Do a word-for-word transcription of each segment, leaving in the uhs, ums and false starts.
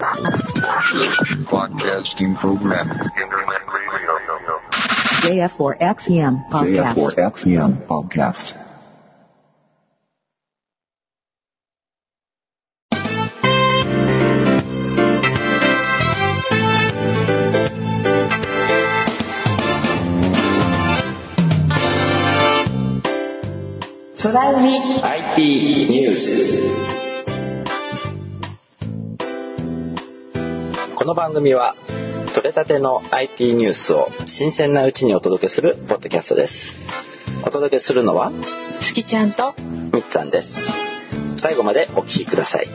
Broadcasting program. Internet radio. ジェイエフフォーエックスエムPodcast. ジェイエフフォーエックスエム Podcast. 空海アイティー ニュース。この番組は取れたての アイティー ニュースを新鮮なうちにお届けするポッドキャストです。お届けするのはすきちゃんとみっつぁんです。最後までお聞きください。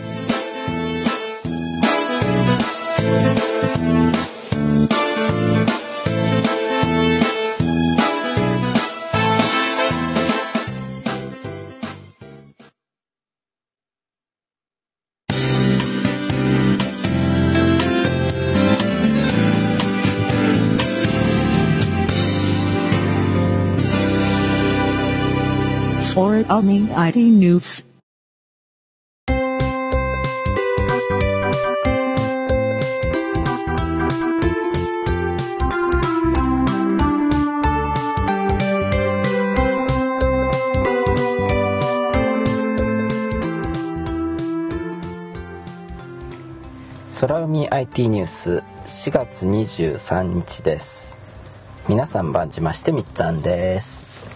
空海 アイティー ニュース。 空海 アイティー ニュースしがつにじゅうさんにちです。皆さん番じましてみっつぁんです。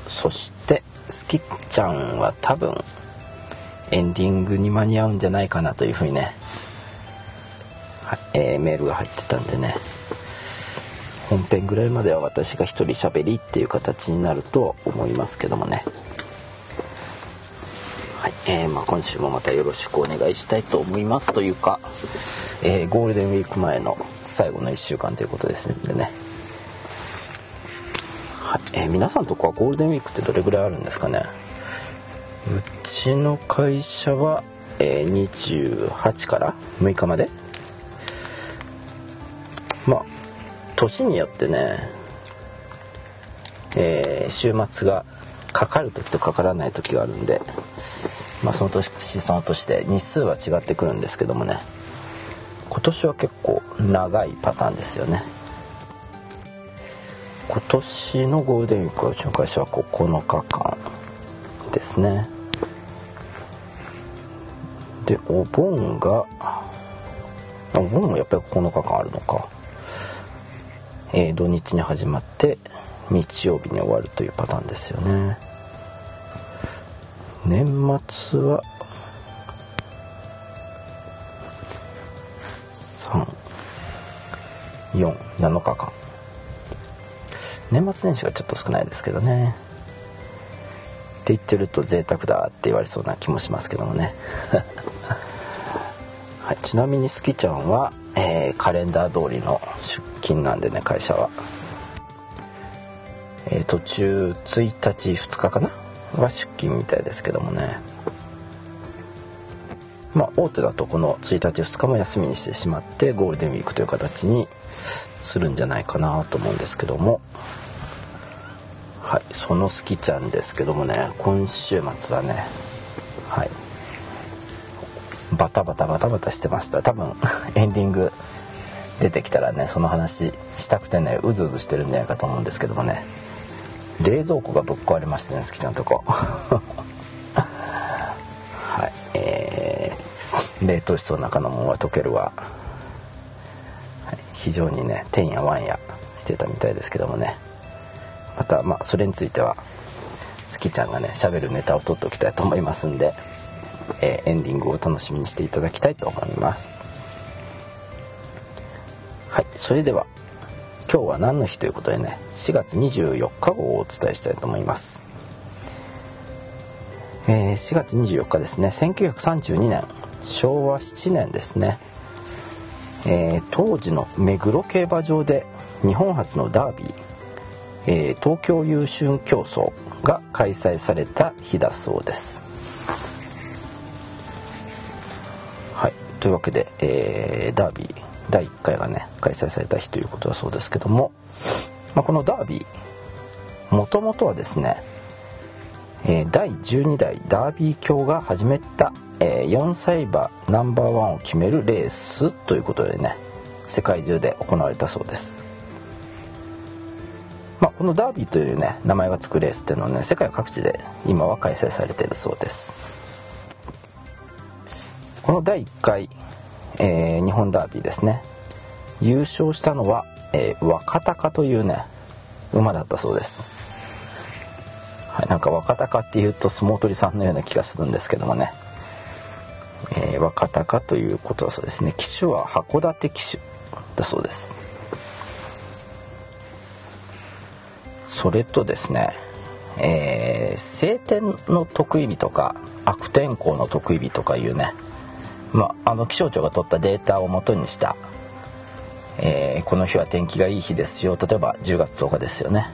そしてすきちゃんは多分エンディングに間に合うんじゃないかなというふうにね、はえー、メールが入ってたんでね、本編ぐらいまでは私が一人喋りっていう形になると思いますけどもね、はい、えーまあ、今週もまたよろしくお願いしたいと思いますというか、えー、ゴールデンウィーク前の最後のいっしゅうかんということですのでね、はい、えー、皆さんのとこはゴールデンウィークってどれぐらいあるんですかね。うちの会社は、えー、にじゅうはちからむいかまで、まあ年によってね、えー、週末がかかる時とかからない時があるんで、まあ、その年その年で日数は違ってくるんですけどもね、今年は結構長いパターンですよね。今年のゴールデンウィークはうちの会社はここのかかんですね。でお盆がお盆もやっぱりここのかかんあるのか、えー、土日に始まって日曜日に終わるというパターンですよね。年末はさん、よん、なのかかん、年末年始がちょっと少ないですけどね。って言ってると贅沢だって言われそうな気もしますけどもね、はい、ちなみにすきちゃんは、えー、カレンダー通りの出勤なんでね、会社は、えー、途中ついたちふつかかなは出勤みたいですけどもね、まあ大手だとこのついたちふつかも休みにしてしまってゴールデンウィークという形にするんじゃないかなと思うんですけども、はい、そのすきちゃんですけどもね、今週末はね、はい、バタバタバタバタしてました。多分エンディング出てきたらね、その話したくてね、うずうずしてるんじゃないかと思うんですけどもね、冷蔵庫がぶっ壊れましてね、すきちゃんとこはい、えー、冷凍室の中のものが溶けるわ、はい、非常にねてんやわんやしてたみたいですけどもね、またまあそれについてはすきちゃんがね喋るネタを取っておきたいと思いますんで、えー、エンディングを楽しみにしていただきたいと思います。はい、それでは今日は何の日ということでね、しがつにじゅうよっか号をお伝えしたいと思います。えー、しがつにじゅうよっかですね、せんきゅうひゃくさんじゅうにねん、しょうわしちねんですね、えー、当時の目黒競馬場で日本初のダービー、えー、東京優駿競争が開催された日だそうです。はい、というわけで、えー、ダービーだいいっかいがね開催された日ということだそうですけども、まあ、このダービーもともとはですね、えー、だいじゅうにだいダービー卿が始めたえー、よんさい馬ナンバーワンを決めるレースということでね、世界中で行われたそうです。まあ、このダービーというね名前がつくレースっていうのはね、世界各地で今は開催されているそうです。このだいいっかい、えー、日本ダービーですね、優勝したのは、えー、若鷹というね馬だったそうです。はい、なんか若鷹っていうと相撲取りさんのような気がするんですけどもね、えー、若鷹ということはそうですね、騎手は函館騎手だそうです。それとですね、えー、晴天の特異日とか悪天候の特異日とかいうね、まあ、あの気象庁が取ったデータを元にした、えー、この日は天気がいい日ですよ、例えばじゅうがつとおかですよね。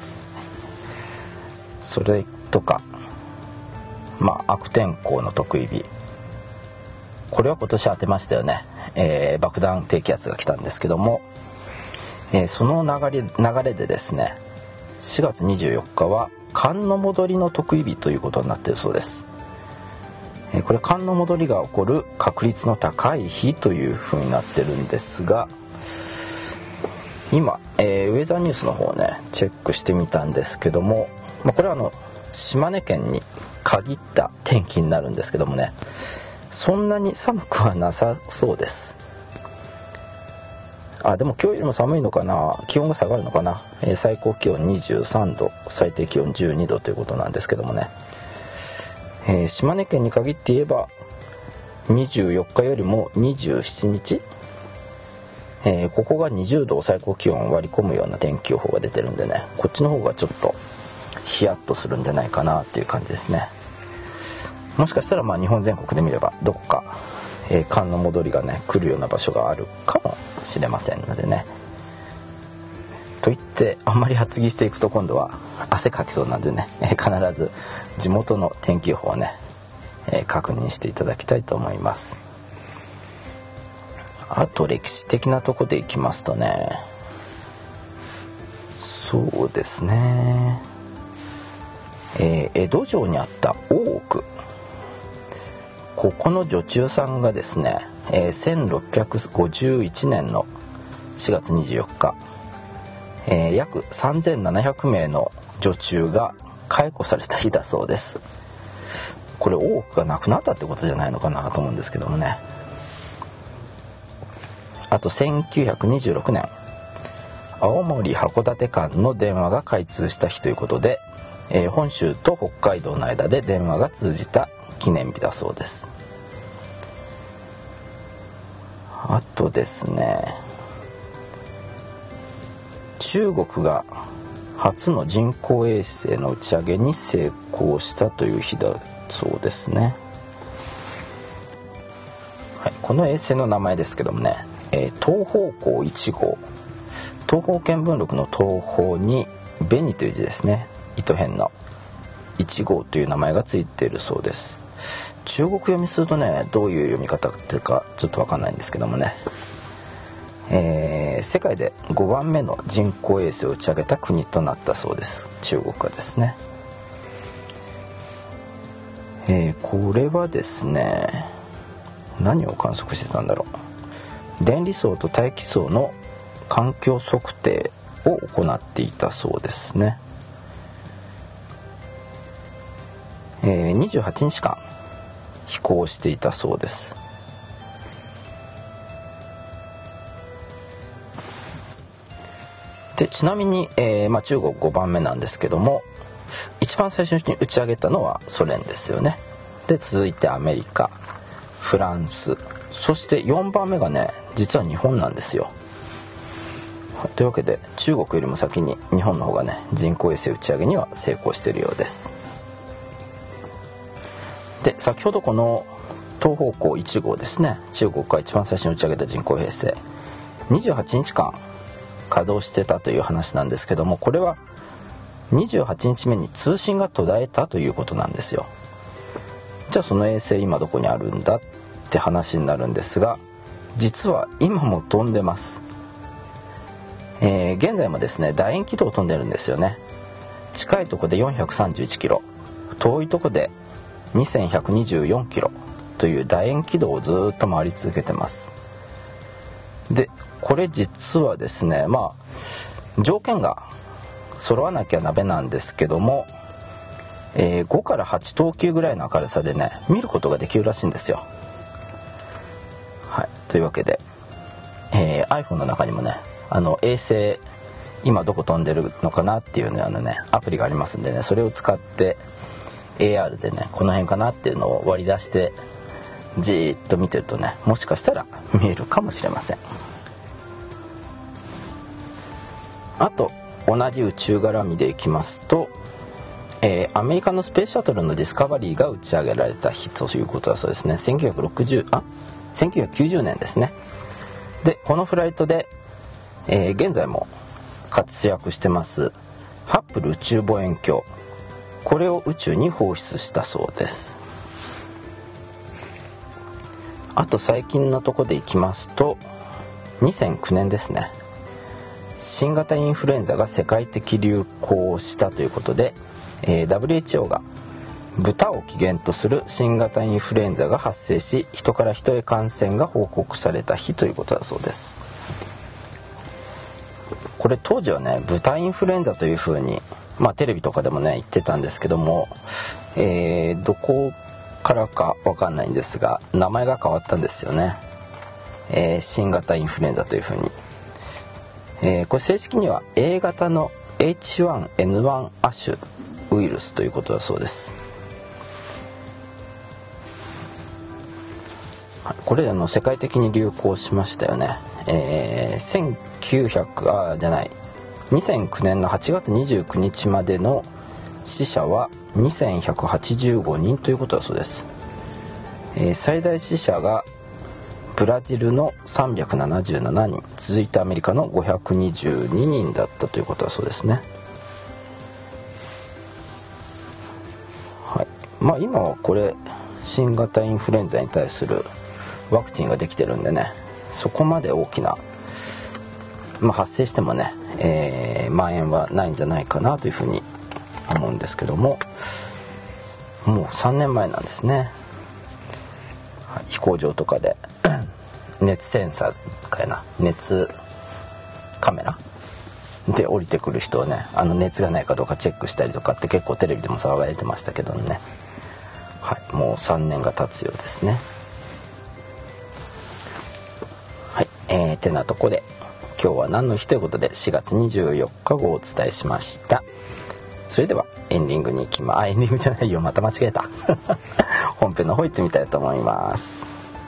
それとか、まあ、悪天候の特異日、これは今年当てましたよね、えー、爆弾低気圧が来たんですけども、えー、その流れ、流れでですね、しがつにじゅうよっかは寒の戻りの特異日ということになっているそうです。えー、これ寒の戻りが起こる確率の高い日というふうになってるんですが、今、えー、ウェザーニュースの方をねチェックしてみたんですけども、まあ、これはあの島根県に限った天気になるんですけどもね、そんなに寒くはなさそうです。あ、でも今日よりも寒いのかな、気温が下がるのかな、えー、最高気温にじゅうさんど、最低気温じゅうにどということなんですけどもね、えー、島根県に限って言えばにじゅうよっかよりもにじゅうしちにち、えー、ここがにじゅうどを最高気温を割り込むような天気予報が出てるんでね、こっちの方がちょっとヒヤッとするんじゃないかなっていう感じですね。もしかしたらまあ日本全国で見ればどこか、えー、寒の戻りがね来るような場所があるかもしれませんのでね。といってあんまり厚着していくと今度は汗かきそうなんでね、えー、必ず地元の天気予報をね、えー、確認していただきたいと思います。あと歴史的なとこでいきますとね、そうですね、えー、江戸城にあった大奥、ここの女中さんがですね、えー、せんろっぴゃくごじゅういちねんのしがつにじゅうよっか、えー、約さんぜんななひゃくめいの女中が解雇された日だそうです。これ大奥がなくなったってことじゃないのかなと思うんですけどもね。あとせんきゅうひゃくにじゅうろくねん、青森函館間の電話が開通した日ということで、えー、本州と北海道の間で電話が通じた記念日だそうです。あとですね、中国が初の人工衛星の打ち上げに成功したという日だそうですね。はい、この衛星の名前ですけどもね、えー、東方向いち号、東方見聞録の東方に紅という字ですね、糸辺のいち号という名前がついているそうです。中国読みするとね、どういう読み方っていうかちょっと分かんないんですけどもね、えー、世界でごばんめの人工衛星を打ち上げた国となったそうです、中国はですね。えー、これはですね、何を観測してたんだろう、電離層と大気層の環境測定を行っていたそうですね。えー、にじゅうはちにちかん飛行していたそうです。でちなみに、えーまあ、中国ごばんめなんですけども、一番最初に打ち上げたのはソ連ですよね。で続いてアメリカ、フランス、そしてよんばんめがね実は日本なんですよ。というわけで中国よりも先に日本の方がね人工衛星打ち上げには成功しているようです。で先ほどこの東方向いち号ですね、中国が一番最初に打ち上げた人工衛星、にじゅうはちにちかん稼働してたという話なんですけども、これはにじゅうはちにちめに通信が途絶えたということなんですよ。じゃあその衛星今どこにあるんだって話になるんですが、実は今も飛んでます。えー、現在もですね楕円軌道を飛んでるんですよね。近いとこでよんひゃくさんじゅういちキロ、遠いとこでにせんひゃくにじゅうよんキロという楕円軌道をずっと回り続けてます。でこれ実はですね、まあ条件が揃わなきゃダメなんですけども、えー、ごからはち等級ぐらいの明るさでね見ることができるらしいんですよ。はい、というわけで、えー、iPhone の中にもねあの衛星今どこ飛んでるのかなっていうようなねアプリがありますんでね、それを使って エーアール でねこの辺かなっていうのを割り出してじーっと見てるとね、もしかしたら見えるかもしれません。あと同じ宇宙絡みでいきますと、えー、アメリカのスペースシャトルのディスカバリーが打ち上げられた日ということだそうですね。せんきゅうひゃくろくじゅうあせんきゅうひゃくきゅうじゅうねんですね。でこのフライトで、えー、現在も活躍してますハッブル宇宙望遠鏡、これを宇宙に放出したそうです。あと最近のとこでいきますとにせんきゅうねんですね、新型インフルエンザが世界的流行したということで、えー、ダブリューエイチオー が豚を起源とする新型インフルエンザが発生し、人から人へ感染が報告された日ということだそうです。これ当時はね豚インフルエンザというふうに、まあ、テレビとかでもね言ってたんですけども、えー、どこからか分かんないんですが名前が変わったんですよね、えー、新型インフルエンザというふうに、えー、これ正式には A 型の エイチワンエヌワン 亜種ウイルスということだそうです。これあの世界的に流行しましたよね。えー、せんきゅうひゃくあじゃないにせんきゅうねんのはちがつにじゅうくにちまでの死者はにせんひゃくはちじゅうごにんということだそうです。えー、最大死者がブラジルのさんびゃくななじゅうななにん、続いてアメリカのごひゃくにじゅうににんだったということだそうですね。はい、まあ今はこれ新型インフルエンザに対するワクチンができてるんでね、そこまで大きな、まあ、発生してもね、えー、蔓延はないんじゃないかなというふうに思うんですけども、もうさんねんまえなんですね。飛行場とかで熱センサーかやな熱カメラで降りてくる人をね、あの熱がないかどうかチェックしたりとかって結構テレビでも騒がれてましたけどね。はい、もうさんねんが経つようですね。はい、えー、てなとこで今日は何の日ということでしがつにじゅうよっか号をお伝えしました。それではエンディングに行きまあエンディングじゃないよ、また間違えた本編の方行ってみたいと思います。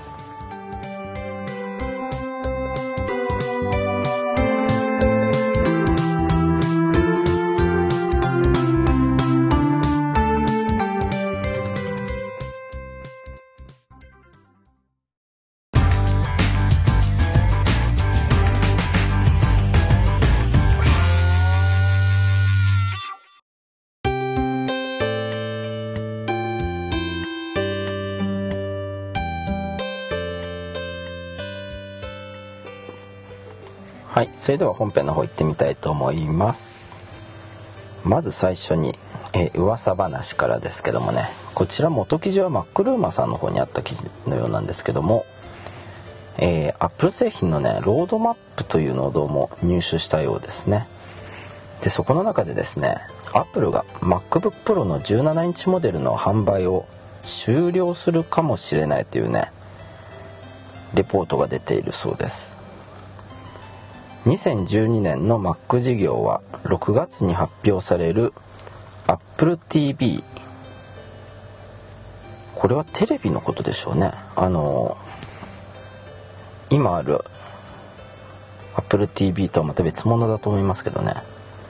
はい、それでは本編の方行ってみたいと思います。まず最初に、えー、噂話からですけどもね、こちら元記事はマックルーマさんの方にあった記事のようなんですけども、えー、Apple 製品のねロードマップというのをどうも入手したようですね。でそこの中でですね、 Apple が MacBook Pro のじゅうななインチモデルの販売を終了するかもしれないというねレポートが出ているそうです。にせんじゅうにねんの Mac 事業はろくがつに発表される Apple ティーブイ、 これはテレビのことでしょうね。あの今ある Apple ティーブイ とはまた別物だと思いますけどね。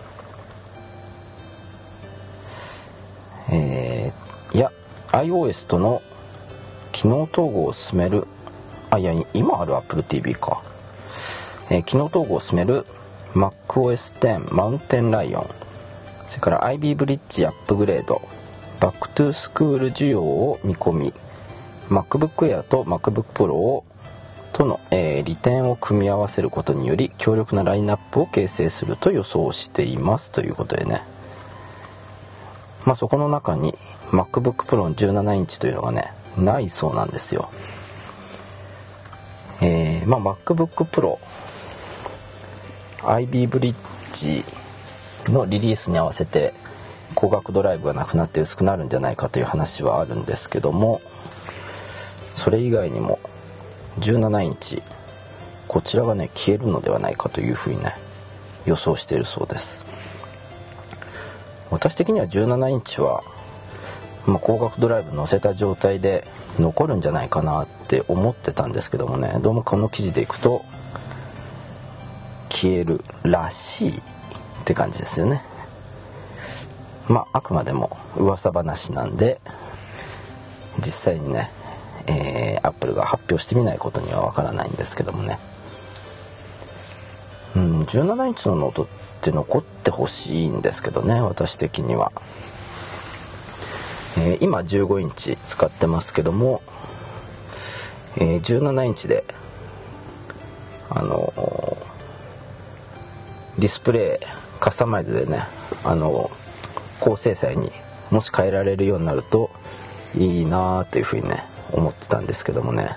えー、いや iOS との機能統合を進めるあいや今ある Apple ティーブイ か、えー、機能統合を進める マックオーエステン マウンテンライオン、それから アイビー ブリッジアップグレード、バックトゥースクール需要を見込み MacBook Air と MacBook Pro をとの、えー、利点を組み合わせることにより強力なラインナップを形成すると予想していますということでね、まあそこの中に MacBook Pro のじゅうななインチというのがねないそうなんですよ。えーまあ、MacBook Pro アイビー ブリッジのリリースに合わせて光学ドライブがなくなって薄くなるんじゃないかという話はあるんですけども、それ以外にもじゅうななインチこちらがね消えるのではないかというふうにね予想しているそうです。私的にはじゅうななインチは、まあ、光学ドライブ載せた状態で残るんじゃないかなって思ってたんですけどもね、どうもこの記事でいくと消えるらしいって感じですよね。まああくまでも噂話なんで実際にね、えー、Apple が発表してみないことにはわからないんですけどもね、うん、じゅうななインチのノートって残ってほしいんですけどね、私的には。えー、今じゅうごインチ使ってますけども、えー、じゅうななインチであのー、ディスプレイカスタマイズでね、あのー、高精細にもし変えられるようになるといいなというふうにね思ってたんですけどもね。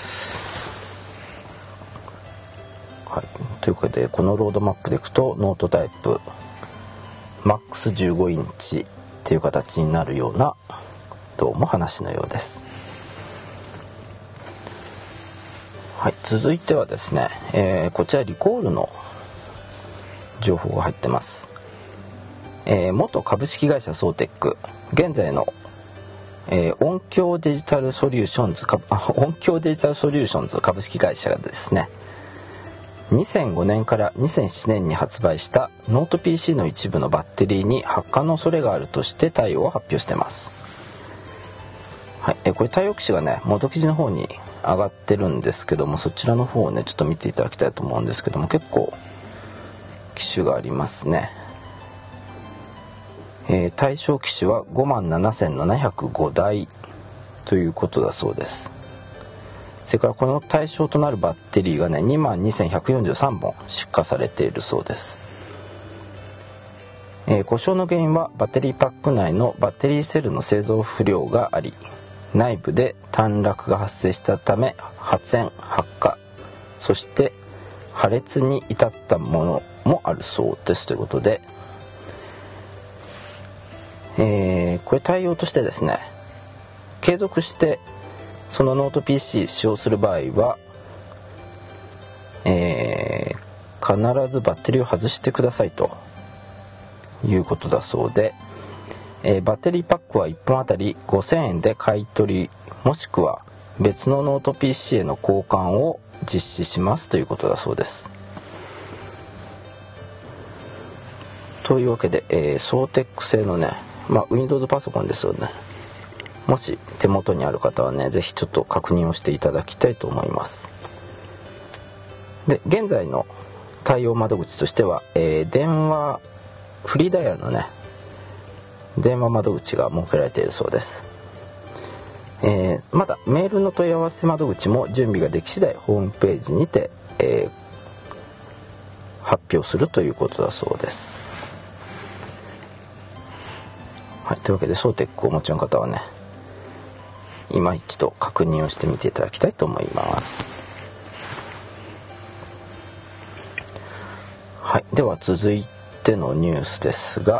はい、ということでこのロードマップでいくとノートタイプマックスじゅうごインチっていう形になるようなどうも話のようです。はい、続いてはですね、えー、こちらリコールの情報が入ってます。えー、元株式会社ソーテック現在の、えー、音響デジタルソリューションズ音響デジタルソリューションズ株式会社がですね、にせんごねんからにせんななねんに発売したノート ピーシー の一部のバッテリーに発火の恐れがあるとして対応を発表しています。はい、えこれ対応機種がね元記事の方に上がってるんですけども、そちらの方をねちょっと見ていただきたいと思うんですけども、結構機種がありますね。えー、対象機種は ごまんななせんななひゃくご 台ということだそうです。それからこの対象となるバッテリーがね にまんにせんひゃくよんじゅうさんぼん出荷されているそうです。えー、故障の原因はバッテリーパック内のバッテリーセルの製造不良があり、内部で短絡が発生したため発煙発火そして破裂に至ったものもあるそうですということで、えー、これ対応としてですね、継続してそのノート ピーシー 使用する場合は、えー、必ずバッテリーを外してくださいということだそうで、えー、バッテリーパックはいっぽんあたりごせんえんで買い取りもしくは別のノート ピーシー への交換を実施しますということだそうです。というわけで、えー、ソーテック製のね、まあ、Windows パソコンですよね。もし手元にある方はねぜひちょっと確認をしていただきたいと思います。で現在の対応窓口としては、えー、電話フリーダイヤルのね電話窓口が設けられているそうです。えー、まだメールの問い合わせ窓口も準備ができ次第ホームページにて、えー、発表するということだそうです。はい、というわけでソーテックをお持ちの方はね今一度確認をしてみていただきたいと思います。はい、では続いてのニュースですが、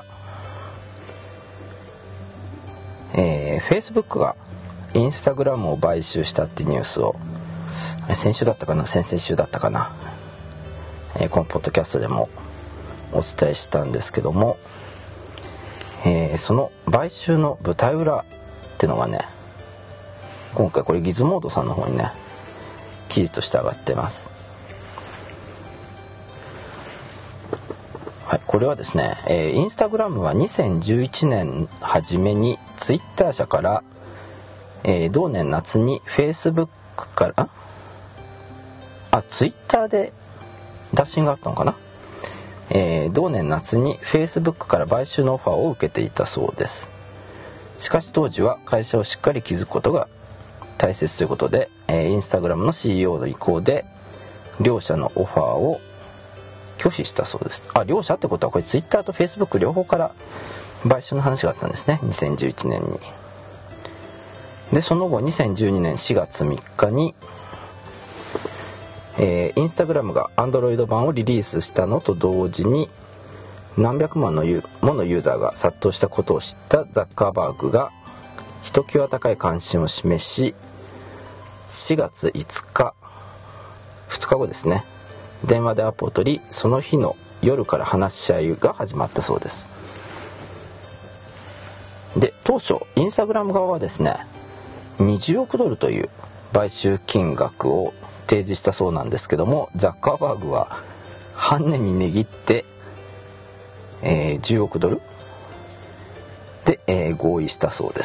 えー、Facebook が Instagram を買収したってニュースを先週だったかな先々週だったかな、えー、このポッドキャストでもお伝えしたんですけども、えー、その買収の舞台裏ってのがね今回これギズモードさんの方にね記事として上がってます。はい、これはですね、えー、インスタグラムはにせんじゅういちねん初めにツイッター社から、えー、同年夏にフェイスブックからあツイッターで打診があったのかな、えー、同年夏にフェイスブックから買収のオファーを受けていたそうです。しかし当時は会社をしっかり築くことが大切ということで、えー、インスタグラムの シーイーオー の意向で両社のオファーを拒否したそうです。あ、両社ってことはこれツイッターとフェイスブック両方から買収の話があったんですね、にせんじゅういちねんに。 でその後にせんじゅうにねんしがつみっかに、えー、インスタグラムが Android 版をリリースしたのと同時に何百万のユものユーザーが殺到したことを知ったザッカーバーグがひときわ高い関心を示し、しがついつかふつかごですね、電話でアポを取り、その日の夜から話し合いが始まったそうです。で当初インスタグラム側はですねにじゅうおくドルという買収金額を提示したそうなんですけども、ザッカーバーグは半値に値切って、えー、じゅうおくドルで、えー、合意したそうです。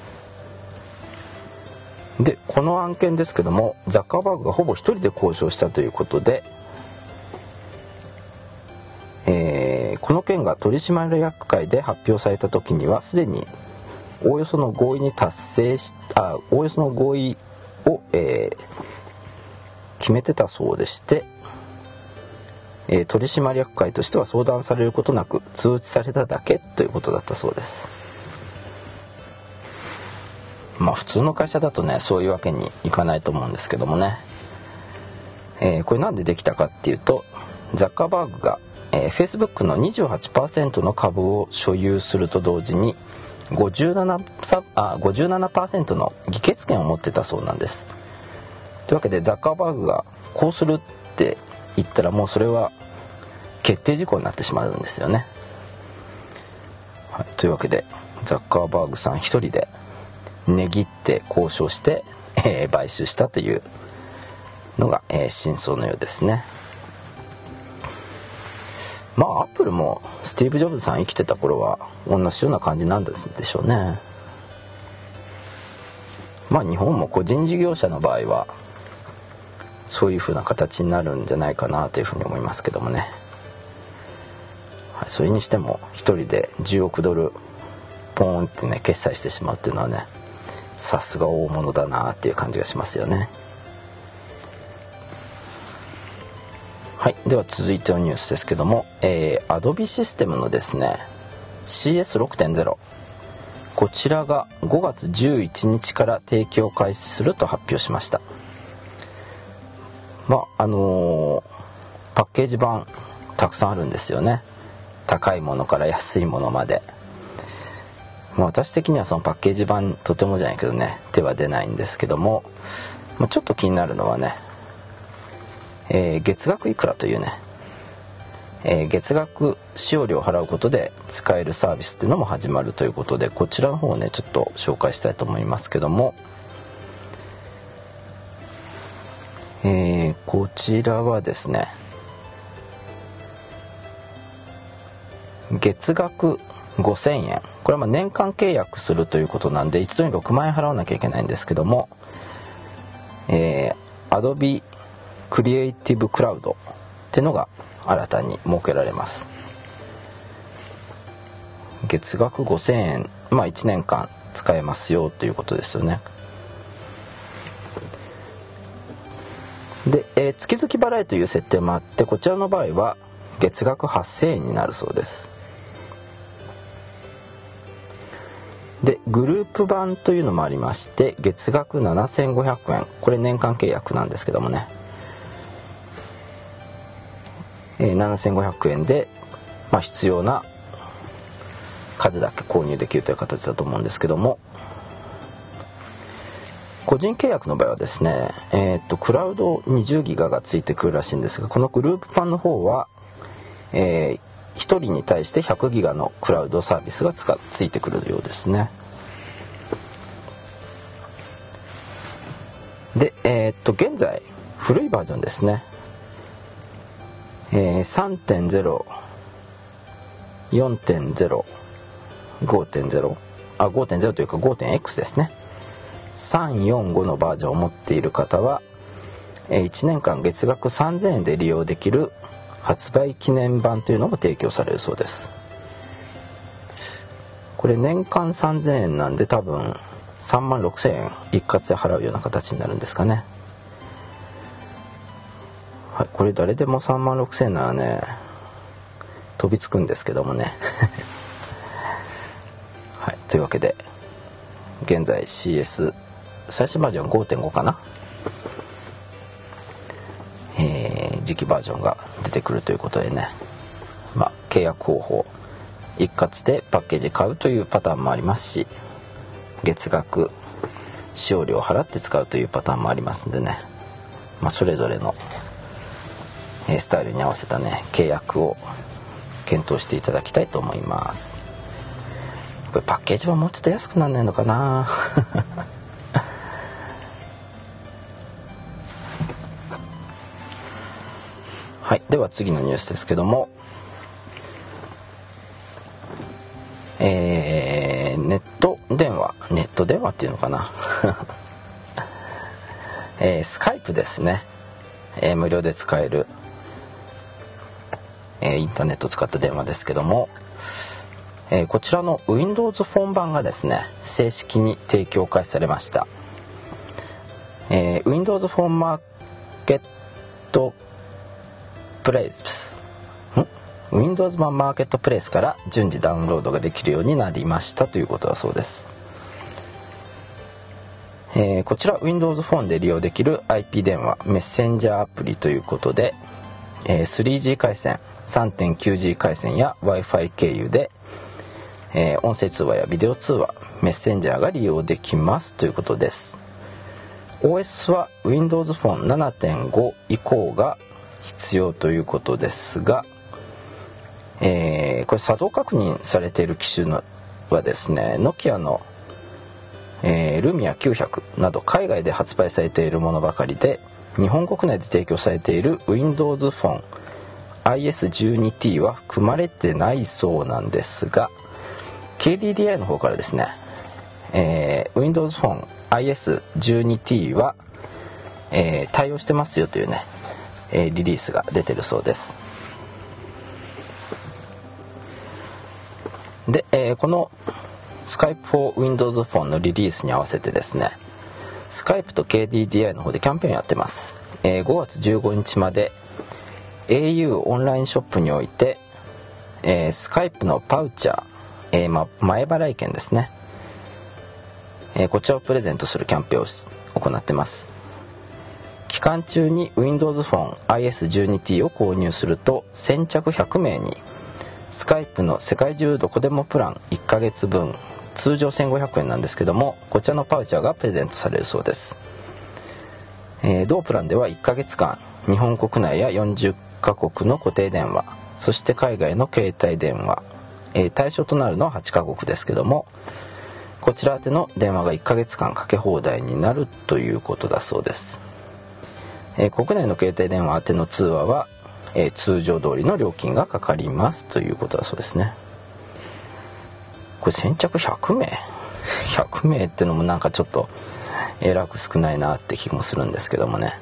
でこの案件ですけども、ザッカーバーグがほぼ一人で交渉したということで、えー、この件が取締役会で発表された時にはすでにおおよその合意に達成しあおおよその合意を、えー、決めてたそうでして、えー、取締役会としては相談されることなく通知されただけということだったそうです。まあ普通の会社だとねそういうわけにいかないと思うんですけどもね、えー、これなんでできたかっていうと、ザッカーバーグが、えー、Facebook の にじゅうはちパーセント の株を所有すると同時に ごじゅうななパーセント の議決権を持ってたそうなんです。というわけでザッカーバーグがこうするって言ったらもうそれは決定事項になってしまうんですよね。はい、というわけでザッカーバーグさん一人で値切って交渉して、えー、買収したというのが、えー、真相のようですね。まあアップルもスティーブ・ジョブズさん生きてた頃は同じような感じなんでしょうね。まあ日本も個人事業者の場合はそういう風な形になるんじゃないかなというふうに思いますけどもね。はい、それにしても一人でじゅうおくドルポーンってね決済してしまうっていうのはね、さすが大物だなっていう感じがしますよね。はい、では続いてのニュースですけども、えー、Adobe システムのですね シーエスろくてんゼロ、 こちらがごがつじゅういちにちから提供開始すると発表しました。まああのー、パッケージ版たくさんあるんですよね。高いものから安いものまで。まあ、私的にはそのパッケージ版とてもじゃないけどね手は出ないんですけども、まあ、ちょっと気になるのはね、えー、月額いくらというね、えー、月額使用料を払うことで使えるサービスっていうのも始まるということで、こちらの方をねちょっと紹介したいと思いますけども、えー、こちらはですね月額ごせんえん、これはまあ年間契約するということなんで一度にろくまんえん払わなきゃいけないんですけども、えー、Adobe Creative Cloud っていうのが新たに設けられます。月額ごせんえん、まあいちねんかん使えますよということですよね。で、えー、月々払いという設定もあって、こちらの場合は月額はっせんえんになるそうです。でグループ版というのもありまして、月額ななせんごひゃくえん、これ年間契約なんですけどもね、えー、ななせんごひゃくえんで、まあ、必要な数だけ購入できるという形だと思うんですけども、個人契約の場合はですね、えー、っとクラウドにじゅうギガがついてくるらしいんですが、このグループ版の方は、えーひとりに対してひゃくギガのクラウドサービスがつかついてくるようですね。で、えー、っと現在古いバージョンですね、えー、さんてんゼロ、よんてんゼロ、ごてんゼロ、あ ごてんゼロ というか ごてんエックス ですね。さんよんごのバージョンを持っている方は、えー、いちねんかん月額さんぜんえんで利用できる発売記念版というのも提供されるそうです。これ年間さんぜんえんなんで多分さんまんろくせんえん一括で払うような形になるんですかね。はい、これ誰でもさんまんろくせんえんならね飛びつくんですけどもねはい、というわけで現在 シーエス 最新バージョン ごてんご かな、えー、次期バージョンが出てくるということでね、まあ、契約方法一括でパッケージ買うというパターンもありますし、月額使用料を払って使うというパターンもありますんでね、まあ、それぞれのスタイルに合わせたね契約を検討していただきたいと思います。これパッケージはもうちょっと安くなんないのかなはい、では次のニュースですけども、えー、ネット電話ネット電話っていうのかな、えー、スカイプですね、えー、無料で使える、えー、インターネットを使った電話ですけども、えー、こちらの Windows フォン版がですね正式に提供開始されました。えー、Windows フォンマーケットプレイスん Windows 版マーケットプレイスから順次ダウンロードができるようになりましたということだそうです。えー、こちら Windows フォンで利用できる アイピー 電話メッセンジャーアプリということで、えー、スリージー 回線 さんてんきゅうジー 回線や Wi-Fi 経由で、えー、音声通話やビデオ通話メッセンジャーが利用できますということです。 オーエス は Windows フォン ななてんご 以降が必要ということですが、えー、これ作動確認されている機種のはですね、ノキアの、えー、ルミアきゅうひゃくなど海外で発売されているものばかりで、日本国内で提供されている Windows フォン アイエスじゅうにティー は含まれてないそうなんですが、 ケーディーディーアイ の方からですね、えー、Windows フォン アイエスじゅうにティー は、えー、対応してますよというねリリースが出てるそうです。で、えー、この Skype for Windows Phone のリリースに合わせてですね、Skype と ケーディーディーアイ の方でキャンペーンやってます。えー、ごがつじゅうごにちまで エーユー オンラインショップにおいて、えー、Skype のパウチャー、えーま、前払い券ですね、えー、こちらをプレゼントするキャンペーンを行ってます。期間中に Windows フォン アイエスじゅうにティー を購入すると先着ひゃくめいに Skype の世界中どこでもプランいっかげつぶん、通常せんごひゃくえんなんですけども、こちらのパウチャーがプレゼントされるそうです。えー、同プランではいっかげつかん日本国内やよんじゅっかこくの固定電話、そして海外の携帯電話、えー、対象となるのははちかこくですけども、こちら宛ての電話がいっかげつかんかけ放題になるということだそうです。えー、国内の携帯電話宛ての通話は、えー、通常通りの料金がかかりますということだそうですね。これ先着ひゃくめいひゃくめいってのもなんかちょっとえらく少ないなって気もするんですけどもね、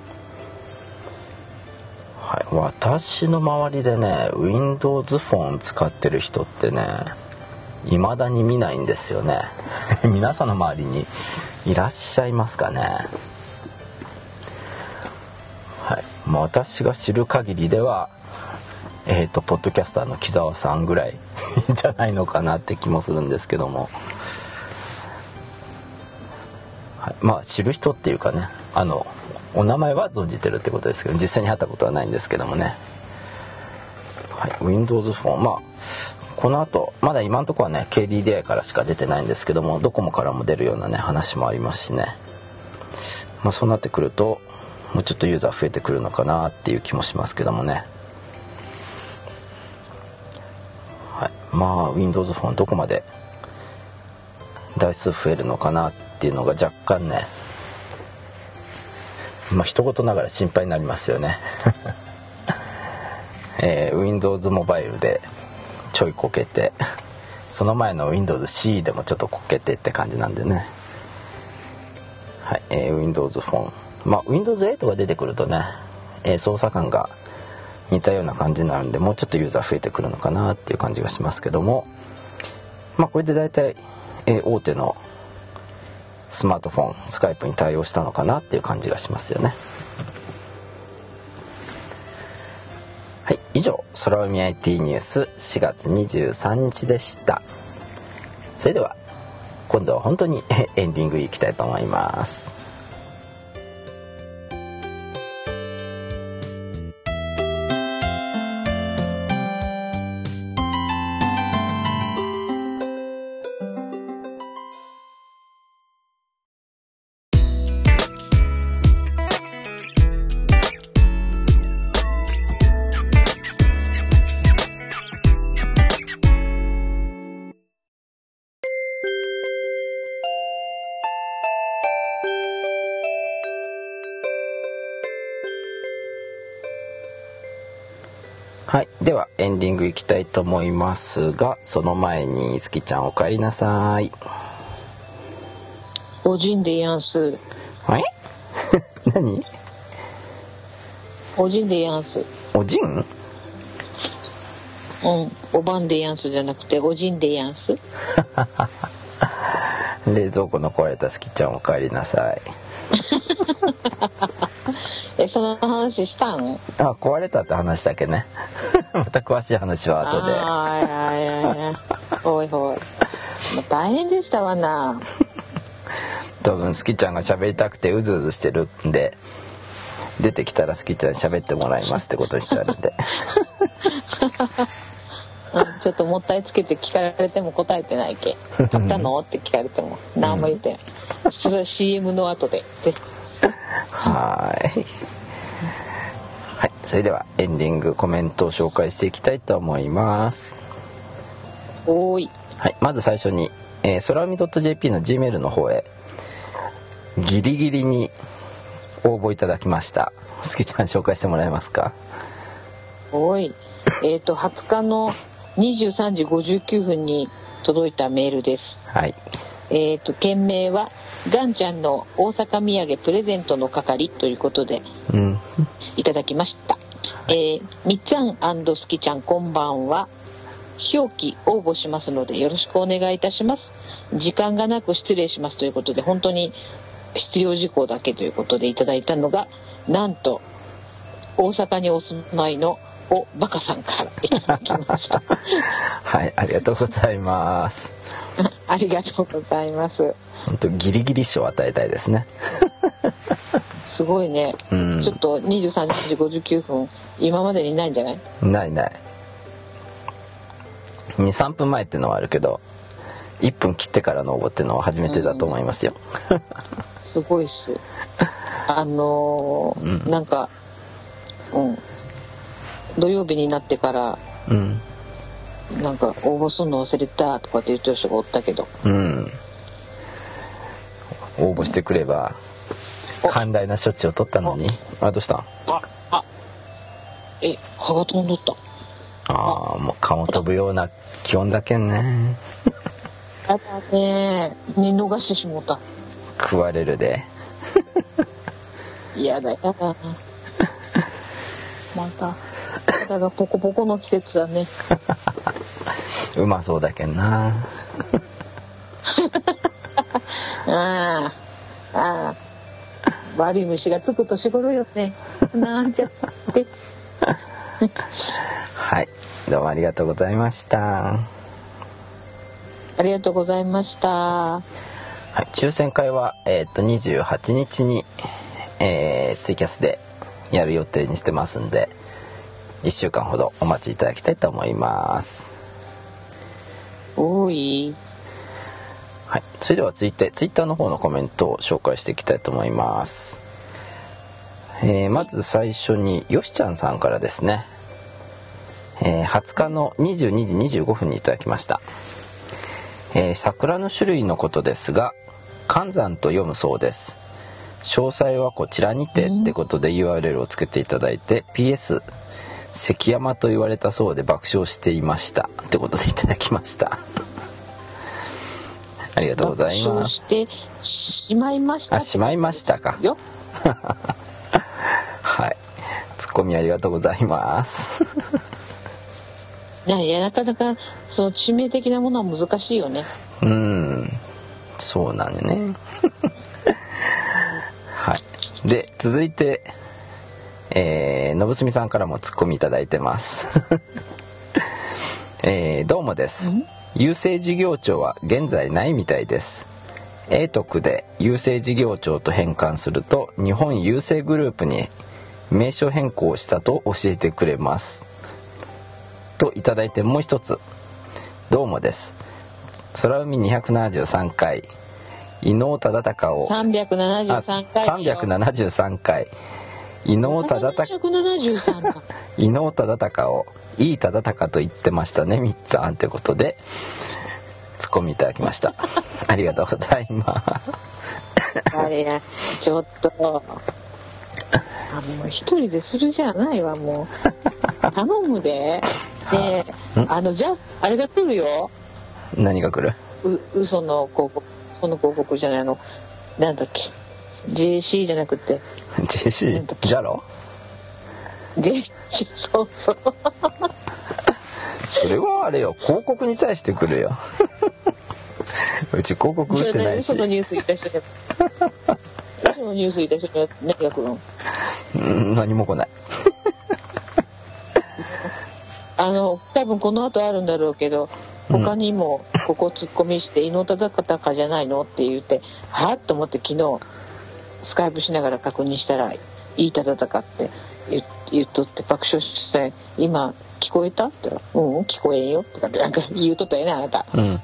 はい、私の周りでね Windows フォン使ってる人ってね未だに見ないんですよね皆さんの周りにいらっしゃいますかね。はい、まあ、私が知る限りではえーとポッドキャスターの木澤さんぐらいじゃないのかなって気もするんですけども、はい、まあ知る人っていうかね、あのお名前は存じてるってことですけど実際に会ったことはないんですけどもね、はい、Windows フォン、まあこの後まだ今のところはね ケーディーディーアイ からしか出てないんですけども、ドコモからも出るようなね話もありますしね、まあそうなってくるともうちょっとユーザー増えてくるのかなっていう気もしますけどもね。はい、まあ Windows フォンどこまで台数増えるのかなっていうのが若干ね、まあ一言ながら心配になりますよね、えー、Windows モバイルでちょいこけて、その前の Windows シー でもちょっとこけてって感じなんでね、はい、えー、Windows フォン、まあ Windows エイトが出てくるとね、えー、操作感が似たような感じになるんで、もうちょっとユーザー増えてくるのかなっていう感じがしますけども、まあこれで大体、えー、大手のスマートフォンスカイプに対応したのかなっていう感じがしますよね。はい、以上空海 アイティー ニュースしがつにじゅうさんにちでした。それでは今度は本当にエンディングいきたいと思います。はい、ではエンディングいきたいと思いますが、その前にすきちゃんお帰りなさい。 おじんでやんす。 はい何？ おじんでやんす。 おじん？ うん、おばんでやんすじゃなくておじんでやんす。 冷蔵庫の壊れたすきちゃんお帰りなさい。 え、その話したん？ あ、壊れたって話だけね。また詳しい話は後で。 あーいやいやいやほいほい、大変でしたわな。 多分すきちゃんが喋りたくてうずうずしてるんで、出てきたらすきちゃんに喋ってもらいますってことにしてあるんで。 うん、ちょっともったいつけて聞かれても答えてないけ。買ったのって聞かれても何も言ってない。それは シーエム の後で。ではい。はい、それではエンディングコメントを紹介していきたいと思います。 おーい。 はい、まず最初に、えー、そらみ .jp の G メールの方へギリギリに応募いただきました。すきちゃん紹介してもらえますか？ おい。えっとはつかのにじゅうさんじごじゅうきゅうふんに届いたメールです。 はい。 えっと件名はガンちゃんの大阪土産プレゼントの係ということで、うん、いただきました。えー、みっつあんすきちゃんこんばんは。表記応募しますのでよろしくお願いいたします。時間がなく失礼しますということで、本当に必要事項だけということでいただいたのが、なんと大阪にお住まいのおバカさんからいただきました。 はい、ありがとうございます。 ありがとうございます。 本当ギリギリ賞を与えたいですね。 すごいね、うん、ちょっとにじゅうさんじごじゅうきゅうふん今までにないんじゃない？ ないない。にさんぷんまえってのはあるけど、いっぷん切ってからの応募ってのは初めてだと思いますよ。 うん、すごいっす。あのーうん、なんか、うん、土曜日になってから、うん、なんか応募するの忘れたとかって言ってる人がおったけど、うん、 応募してくれば寛大な処置を取ったのに。あ、どうしたん？ ああえ蚊が飛んどった。 ああ、もう蚊も飛ぶような気温だけんね。 やだね、見逃してしもった。 食われるで。 やだやだ。また体がポコポコの季節だね。 うまそうだけんな。 ああ、ああ、悪い虫がつく年頃よね。なんちゃって。 はい、どうもありがとうございました。 ありがとうございました。はい、抽選会は、えー、とにじゅうはちにちに、えー、ツイキャスでやる予定にしてますんで、いっしゅうかんほどお待ちいただきたいと思います。 おい。 はい、それでは続いてツイッターの方のコメントを紹介していきたいと思います。えー、まず最初によしちゃんさんからですね、えー、はつかのにじゅうにじにじゅうごふんにいただきました。えー、桜の種類のことですが、寒山と読むそうです。詳細はこちらにてってことで ユーアールエル をつけていただいて、 ピーエス 関山と言われたそうで爆笑していましたってことでいただきました。ありがとうございます。 爆笑してしまいました。 あ、しまいましたか。よはい、ツッコミありがとうございます。 いやいや、なかなかその致命的なものは難しいよね。 うん、そうなんだね。はい。で、続いて、えー、のぶすみさんからもツッコミいただいてます。えー、どうもです。郵政事業庁は現在ないみたいです。 英徳で郵政事業長と変換すると日本郵政グループに名称変更したと教えてくれますといただいて、もう一つどうもです。空海にひゃくななじゅうさんかい伊能忠敬をさんびゃくななじゅうさんかいさんびゃくななじゅうさんかい伊能忠敬伊能忠敬をいい忠敬と言ってましたね、みっつあんってことでツッコミいただきましたありがとうございますあれやちょっとあもう一人でするじゃないわ、もう頼むで。であのじゃああれが来るよ。 何が来る？ う嘘の広告、その広告じゃないの、なんだっけ ジェーシー じゃなくてジェーシー ジャロジェーシー そうそうそれはあれよ、広告に対して来るようち広告打ってないし。 嘘のニュースいた人が嘘のニュースいた人が何が来るの？ うん何も来ないあの多分この後あるんだろうけど、他にもここツッコミして伊能忠敬じゃないのって言って、はっと思って昨日スカイプしながら確認したらいい忠敬って言, 言っとって爆笑して、今聞こえたって言ったら、うん聞こえんよとかってなんか言うとったよねあなた、うん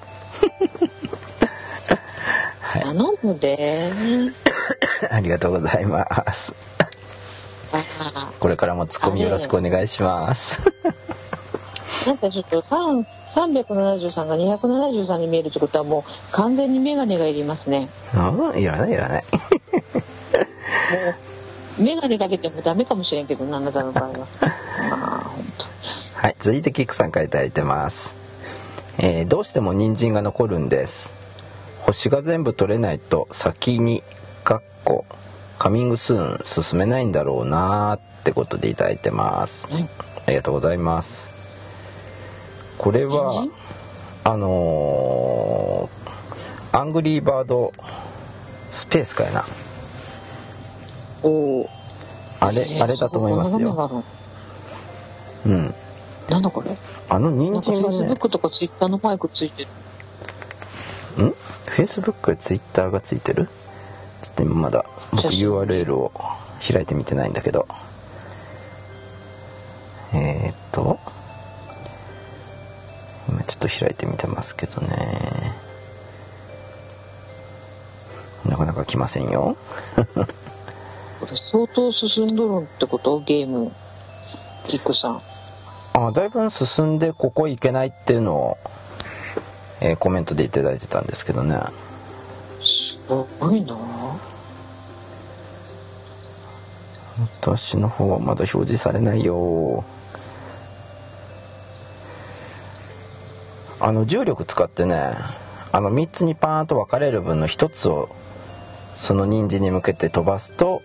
はい、頼むでありがとうございますあこれからもツッコミよろしくお願いしますなんかちょっとさんびゃくななじゅうさんがにひゃくななじゅうさんに見えるってことはもう完全にメガネがいりますね。 ああいらないいらないもうメガネかけてもダメかもしれんけどな、あなたの場合はあ本当。 はい、続いてキックさんからいただいてます、えー、どうしても人参が残るんです。星が全部取れないと先にかっこカミングスーン進めないんだろうなってことでいただいてます、はい、ありがとうございます。これはあのー、アングリーバードスペースかやな。 おあれ、えー、あれだと思いますよ。うん。 なんだこれ。 あの人参がね。 フェイスブックとかツイッターのマイクついてる。ん？フェイスブックやツイッターがついてる？ちょっと今まだ僕 ユーアールエル を開いてみてないんだけど。えー、っと。今ちょっと開いてみてますけどね、なかなか来ませんよこれ相当進んどるってこと？ゲームキックさん。 あ、だいぶ進んでここ行けないっていうのを、えー、コメントでいただいてたんですけどね。 すごいな。 私の方はまだ表示されないよ。あの重力使ってね、あのみっつにパーンと分かれる分のひとつをその人参に向けて飛ばすと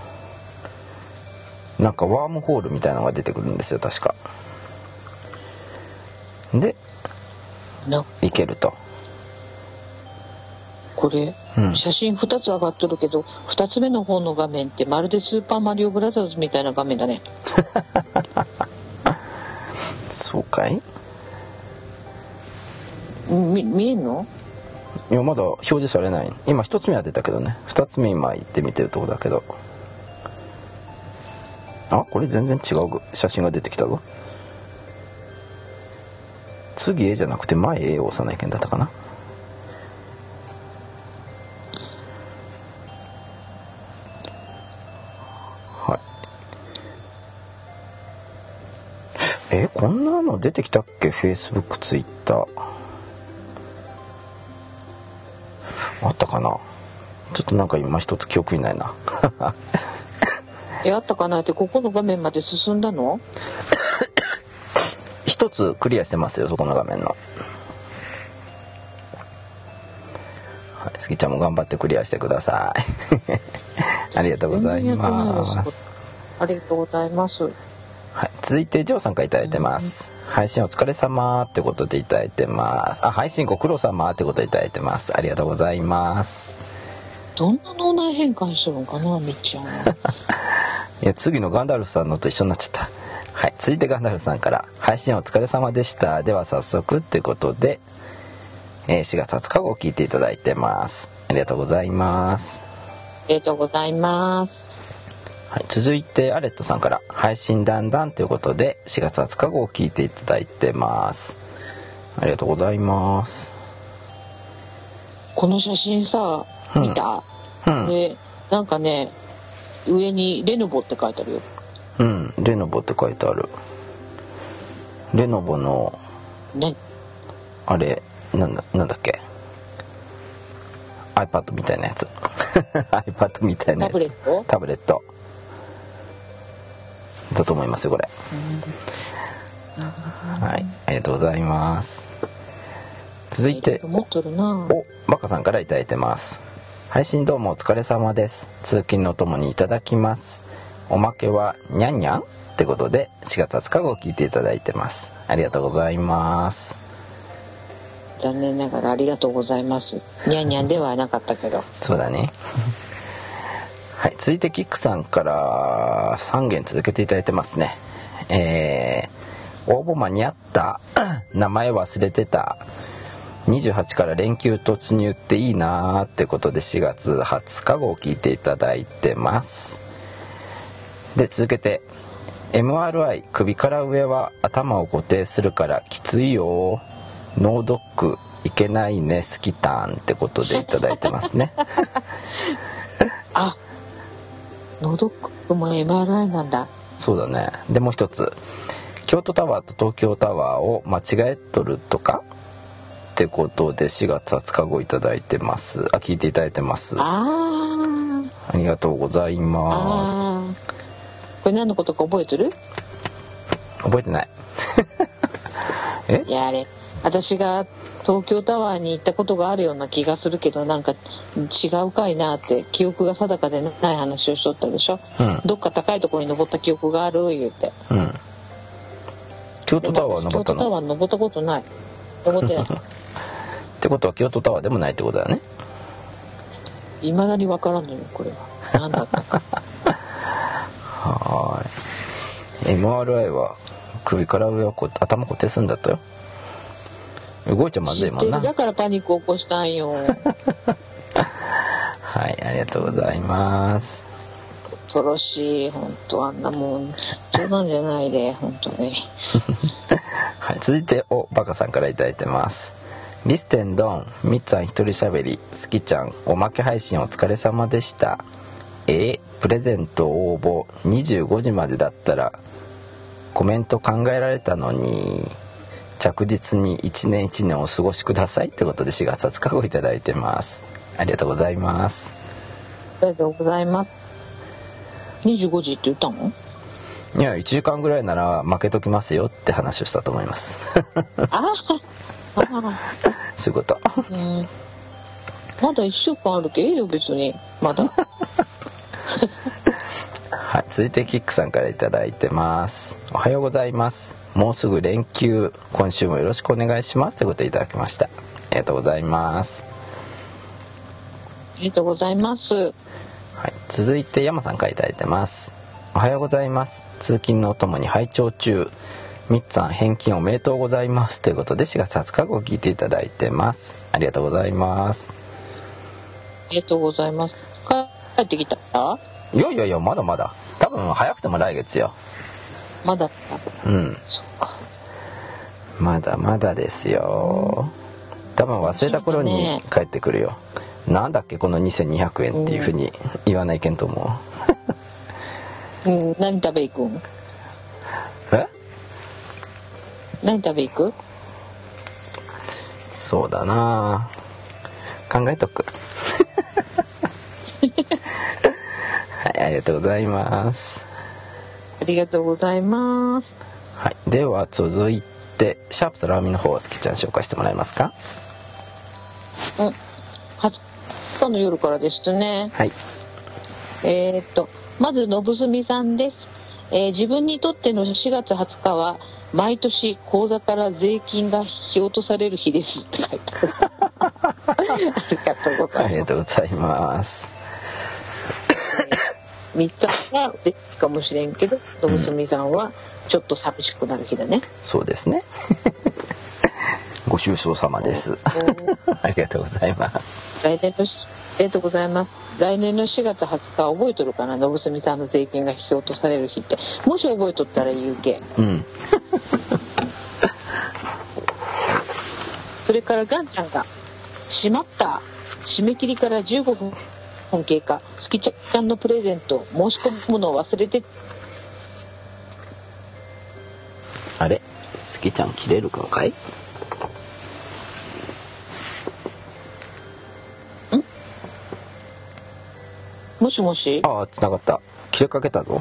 なんかワームホールみたいなのが出てくるんですよ確か。でいけると。 これ、うん、写真ふたつ上がっとるけどふたつめの方の画面ってまるでスーパーマリオブラザーズみたいな画面だねそうかい。 み見えんの？ いやまだ表示されない。今ひとつめは出たけどね、ふたつめ今行ってみてるとこだけど、あこれ全然違う写真が出てきたぞ。次 A じゃなくて前 A を押さないけんだったかな。はい。えこんなの出てきたっけ？ Facebook、Twitterあったかな。ちょっとなんか今一つ記憶にないなえあったかなって。ここの画面まで進んだの？ 一つクリアしてますよそこの画面の。はい、スギちゃんも頑張ってクリアしてくださいありがとうございます。 ありがとうございます。 はい、続いてジョーさんからいただいてます、うん、配信お疲れ様ってことでいただいてます。あ配信ご苦労様ってことでいただいてます。ありがとうございます。 どんな脳内変換してるのかなみっちゃんいや次のガンダルフさんのと一緒になっちゃった。はい、続いてガンダルフさんから配信お疲れ様でした。では早速ってことで、 えー、しがつはつか号を聞いていただいてます。ありがとうございます。 ありがとうございます。 はい、続いてアレットさんから配信だんだんということでしがつはつか号を聞いていただいてます。ありがとうございます。 この写真さ、 うん見た？ うん、 で、なんかね、上にレノボって書いてあるよ。 うん、レノボって書いてある。レノボのね、 あれなんだなんだっけ iPad みたいなやつiPad みたいなやつタブレット？ タブレットだと思いますよこれ、うん、はい、ありがとうございます。続いて持っとるな。 おバカさんからいただいてます。配信どうもお疲れ様です。通勤のともにいただきます。おまけはにゃんにゃんってことでしがつはつか号を聞いていただいてます。ありがとうございます。 残念ながらありがとうございます。にゃんにゃんではなかったけど。 そうだねはい、続いてキックさんからさんげん続けていただいてますね。えー、応募間に合った名前忘れてたにじゅうはちから連休突入っていいなーってことでしがつはつか号を聞いていただいてます。で続けて エムアールアイ 首から上は頭を固定するからきついよ、ノードックいけないねスキタンってことでいただいてますねあ、ノードックも エムアールアイ なんだ。 そうだね。でもう一つ、京都タワーと東京タワーを間違えとるとかってことでしがつはつか号いただいてます。あ、聞いていただいてます。 あありがとうございます。 あ、これ何のことか覚えてる？ 覚えてないえ？ いや、あれ私が東京タワーに行ったことがあるような気がするけど、なんか違うかいなって記憶が定かでない話をしとったでしょ、うん、どっか高いところに登った記憶がある言うて、うん、 京都タワー登ったの？ 京都タワー登ったことない。登ってないってことは京都タワーでもないってことだね。 未だに分からんのよこれは何だったかはい。 エムアールアイ は首から上はこう頭固定するんだったよ。動いちゃまずいもんな。 だからパニックを起こしたんよはい、 ありがとうございます。 恐ろしい、本当あんなもん冗談じゃないで本当にはい、続いておバカさんからいただいてます。リステンドンみっつぁん一人しゃべりすきちゃんおまけ配信お疲れ様でした。えー、プレゼント応募にじゅうごじまでだったらコメント考えられたのに、着実に一年一年お過ごしくださいってことでしがつはつか号いただいてます。ありがとうございます。 ありがとうございます。にじゅうごじって言ったの？ いやいちじかんぐらいなら負けときますよって話をしたと思いますああそういうこと、 うん、まだいっしゅうかんあるけええよ別にまだはい、続いてキックさんからいただいてます。おはようございます。もうすぐ連休、今週もよろしくお願いしますということでいただきました。ありがとうございます。 ありがとうございます。 はい、続いて山さんからいただいてます。おはようございます。通勤のお供に拝聴中。みっつぁん返金おめでとうございますということでしがつはつか号を聞いていただいてます。ありがとうございます。 ありがとうございます。帰ってきた？ いやいやいやまだまだ。多分早くても来月よ。 まだ。 うん。 そっか。 まだまだですよ。多分忘れた頃に帰ってくるよ。なんだっけこのにせんにひゃくえんっていうふうに言わないけんと思う。うん、何食べ行くん？ え？ 何食べ行く？ そうだな。考えとく。はい、ありがとうございます。 ありがとうございます。 はい、では続いてシャープとラーミの方をすきちゃん紹介してもらえますか？ うん、はつかの夜からですね。 はい。 えー、っとまずのぶすみさんです。えー、自分にとってのしがつはつかは毎年口座から税金が引き落とされる日ですって書いてあるありがとうございます。 ありがとうございます。 みっつは嬉しいかもしれんけど、のぶすみさんはちょっと寂しくなる日だね。 そうですね。 ご愁傷様ですありがとうございます。 来年のありがとうございます。来年のしがつはつか覚えとるかな、のぶすみさんの税金が引き落とされる日って。もし覚えとったら言うけ。 うんそれからガンちゃんがしまった、締め切りからじゅうごふん経過、すきちゃんのプレゼント申し込むのを忘れて。 あれ、すきちゃん切れるかんかい？ん？ もしもし。 ああ、繋がった。切れかけたぞ。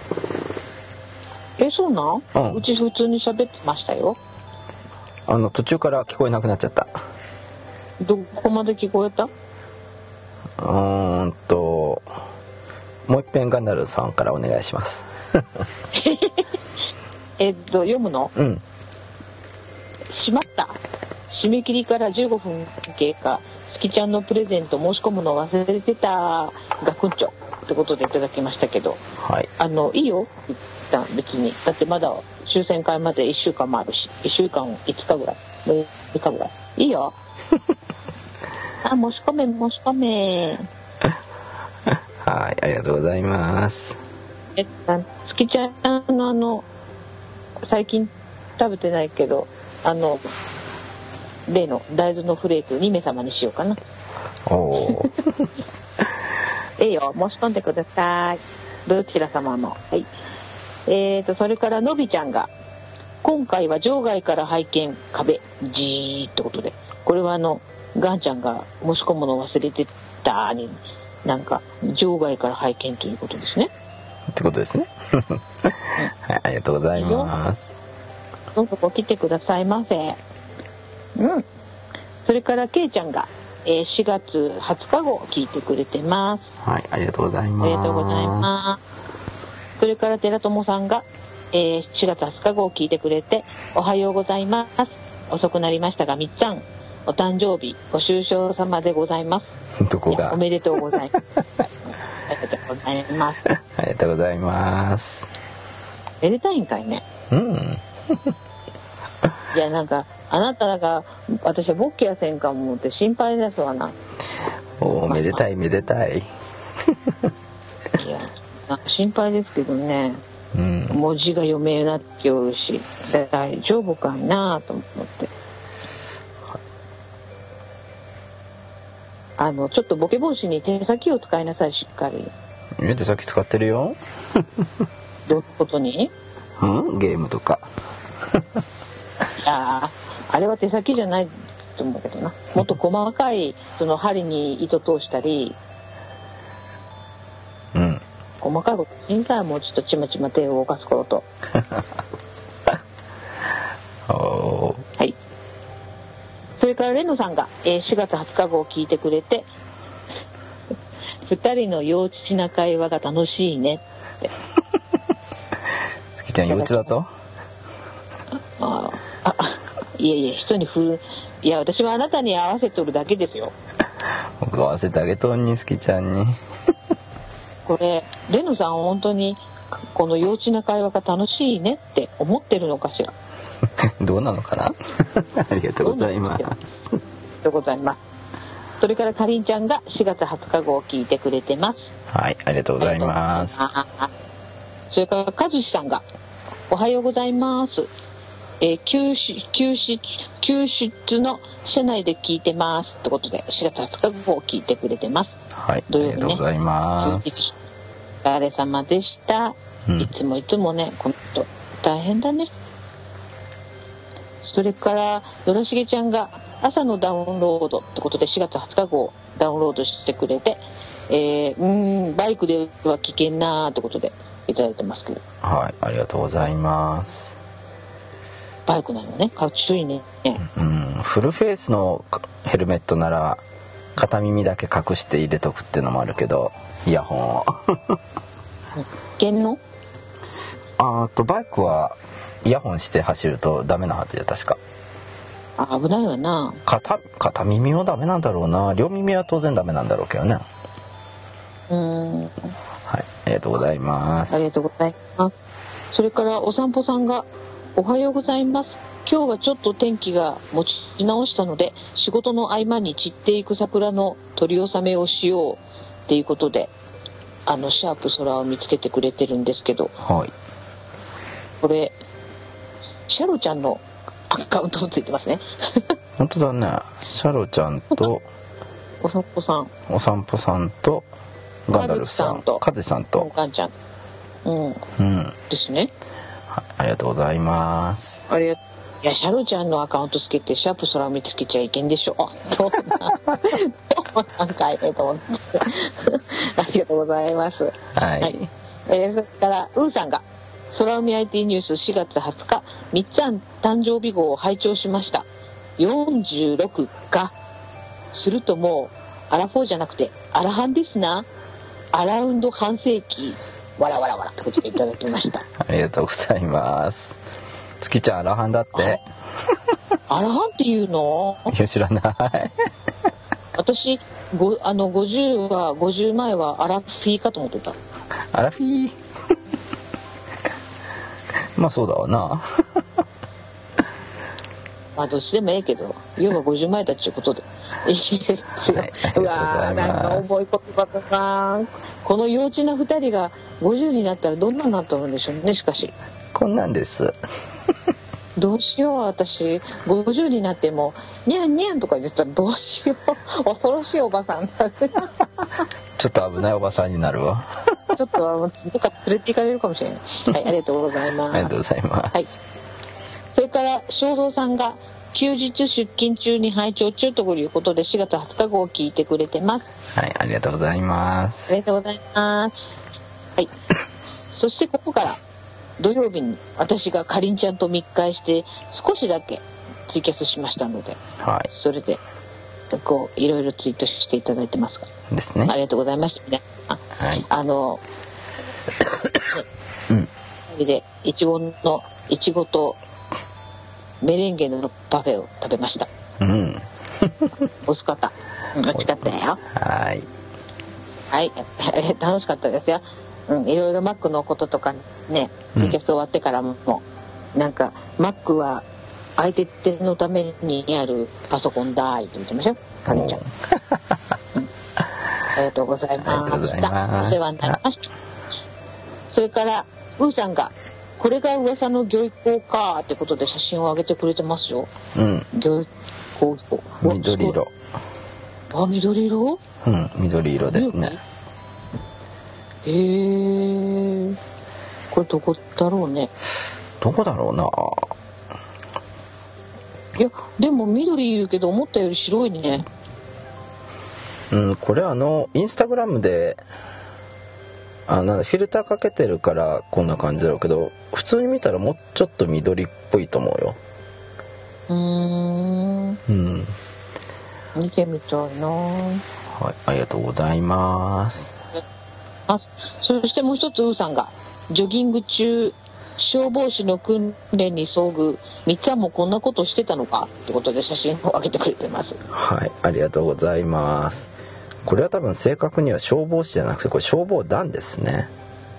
え、そうなん？ うん、 うち普通に喋ってましたよ。 あの途中から聞こえなくなっちゃった。 どこまで聞こえた？ うーんともう一遍ガンダルさんからお願いしますえっと読むの？ うん。 しまった、締め切りからじゅうごふん経過、すきちゃんのプレゼント申し込むの忘れてた、ガクンチョってことでいただきましたけど、 はい、 あのいいよ一旦別に、だってまだ抽選会までいっしゅうかんもあるし、いっしゅうかんいつかぐらいむいかぐらいいいよあ、申し込め申し込めはい、ありがとうございます。 えすきちゃんのあの最近食べてないけど、あの例の大豆のフレークにめ様にしようかな。 おおいいよ、申し込んでください、どちら様も。はい。えーとそれからのびちゃんが今回は場外から拝見壁じーってことで、これはあのガンちゃんが申し込むの忘れてたに、なんか場外から拝見ということですね。 ってことですねはい、ありがとうございます。 どうぞ来てくださいませ。うん。それからけいちゃんが、えー、しがつはつか号聞いてくれてます。 はい、ありがとうございます。 ありがとうございます。それから寺友さんが、えー、しがつはつか号聞いてくれて、おはようございます。遅くなりましたがみっつぁんお誕生日ご愁傷様でございます。 どこが？ おめでとうございますありがとうございますありがとうございます。 めでたいんかいね。 うんいや、なんかあなたが私はボッケやせんかもって心配ですわな。 おめでたいめでたいいや、なんか心配ですけどね、 うん、 文字が読めなっておるし大丈夫かいなと思って、あのちょっとボケ防止に手先を使いなさい、しっかり。 手先使ってるよどういうことに？ うん、ゲームとかいや、あれは手先じゃないと思うけどな、もっと細かいその針に糸通したり、 うん、 細かいことしんかい、もうちょっとちまちま手を動かすことおはい。それからレノさんが、えー、しがつはつか号を聞いてくれてふたりの幼稚な会話が楽しいねってすきちゃん幼稚だと？ ああ、いえいえ、人にふいや、私はあなたに合わせとるだけですよ。 僕合わせてあげとんに、すきちゃんにこれレノさん本当にこの幼稚な会話が楽しいねって思ってるのかしらどうなのかなありがとうございます。 ありがとうございます。それからかりんちゃんがしがつはつか号を聞いてくれてます。 はい、ありがとうございます。 それからかずしさんがおはようございます、えー、休止休止休出の社内で聞いてますってことでしがつはつか号を聞いてくれてます。 はい、 土曜日ね、 ありがとうございます。 お疲れ様でした、うん、いつもいつもね、この人大変だね。それからよろしげちゃんが朝のダウンロードってことでしがつはつか号ダウンロードしてくれて、えー、うーんバイクでは危険なーってことでいただいてますけど、 はい、ありがとうございます。 バイクなのね、かっちょいいね。 うん、フルフェイスのヘルメットなら片耳だけ隠して入れとくっていうのもあるけど、イヤホンを危険の？ あとバイクはイヤホンして走るとダメなはずや、確か。 あ、危ないわな。 片, 片耳はダメなんだろうな。両耳は当然ダメなんだろうけどね。 うーん、 はい、ありがとうございます。 ありがとうございます。それからお散歩さんがおはようございます。今日はちょっと天気が持ち直したので、仕事の合間に散っていく桜の取り納めをしようっていうことで、あのシャープ空を見つけてくれてるんですけど、 はい、 これシャロちゃんのアカウントもついてますね。 本当だね。シャロちゃんとお散歩さん、 お散歩さんとガンダルフさん、カズさんとガンちゃん、うん、うん、ですね。 はい、ありがとうございます。 ありがとう。いや、シャロちゃんのアカウントつけてシャープ空を見つけちゃいけんでしょ。どうなどうなんかいと思ってありがとうございます。 はい、はい、 えー、それからウーさんが空海 アイティー ニュースしがつはつかみっつあん誕生日号を拝聴しました。よんじゅうろくかするともうアラフォーじゃなくてアラハンですな。アラウンド半世紀わらわらわらとしていただきました。 ありがとうございます。月ちゃんアラハンだって。 アラハンっていうの？ いや知らない。 私ごあのごじゅうはごじゅうまえはアラフィーかと思ってた。 アラフィーまあそうだわな。 まあどっちでもええけど、要はごじゅうまえだっちゅうことでいいですよ。はい、うわー、なんか重い言葉だな。この幼稚なふたりがごじゅうになったらどんなになったんでしょうね。しかしこんなんです。 どうしよう、私ごじゅうになってもニャンニャンとか言ってたらどうしよう。恐ろしいおばさんだって。 ちょっと危ないおばさんになるわ。 ちょっとどっか連れて行かれるかもしれない。はい、ありがとうございます。 ありがとうございます。 はい。それから正蔵さんが休日出勤中に拝聴中ということでしがつはつか号を聞いてくれてます。 はい、ありがとうございます。 ありがとうございます。はい。そしてここから土曜日に私がかりんちゃんと密会して少しだけツイキャスしましたので、はい、それでこういろいろツイートしていただいてますがですね。 ありがとうございましたね。あ、はい、あの、ね、うん、でいちごのいちごとメレンゲのパフェを食べました。うん。美味しかった。美味しかったよ。 はい。 はい、楽しかったですよ。うん、いろいろマックのこととかね、ツイキャス終わってからも、うん、なんかマックは相手手のためにあるパソコンだって言ってましたよ。かりんちゃん。うん、ありがとうございました。お世話になりました。それからウーさんがこれが噂の魚一行かってことで写真を上げてくれてますよ。 うん。 魚一行。 緑色。 あ、緑色？ うん、緑色ですね。 へえ。これどこだろうね。 どこだろうな。 いや、でも緑いるけど思ったより白いね。 うん、これあのインスタグラムで。あ、なんだフィルターかけてるからこんな感じだろうけど普通に見たらもうちょっと緑っぽいと思うよ。 うーん、うん、見てみたいな。はい、 ありがとうございます。 あ、そしてもう一つウーさんがジョギング中消防士の訓練に遭遇、みっつはんもこんなことしてたのかってことで写真を上げてくれてます。 はい、ありがとうございます。これは多分正確には消防士じゃなくてこれ消防団ですね。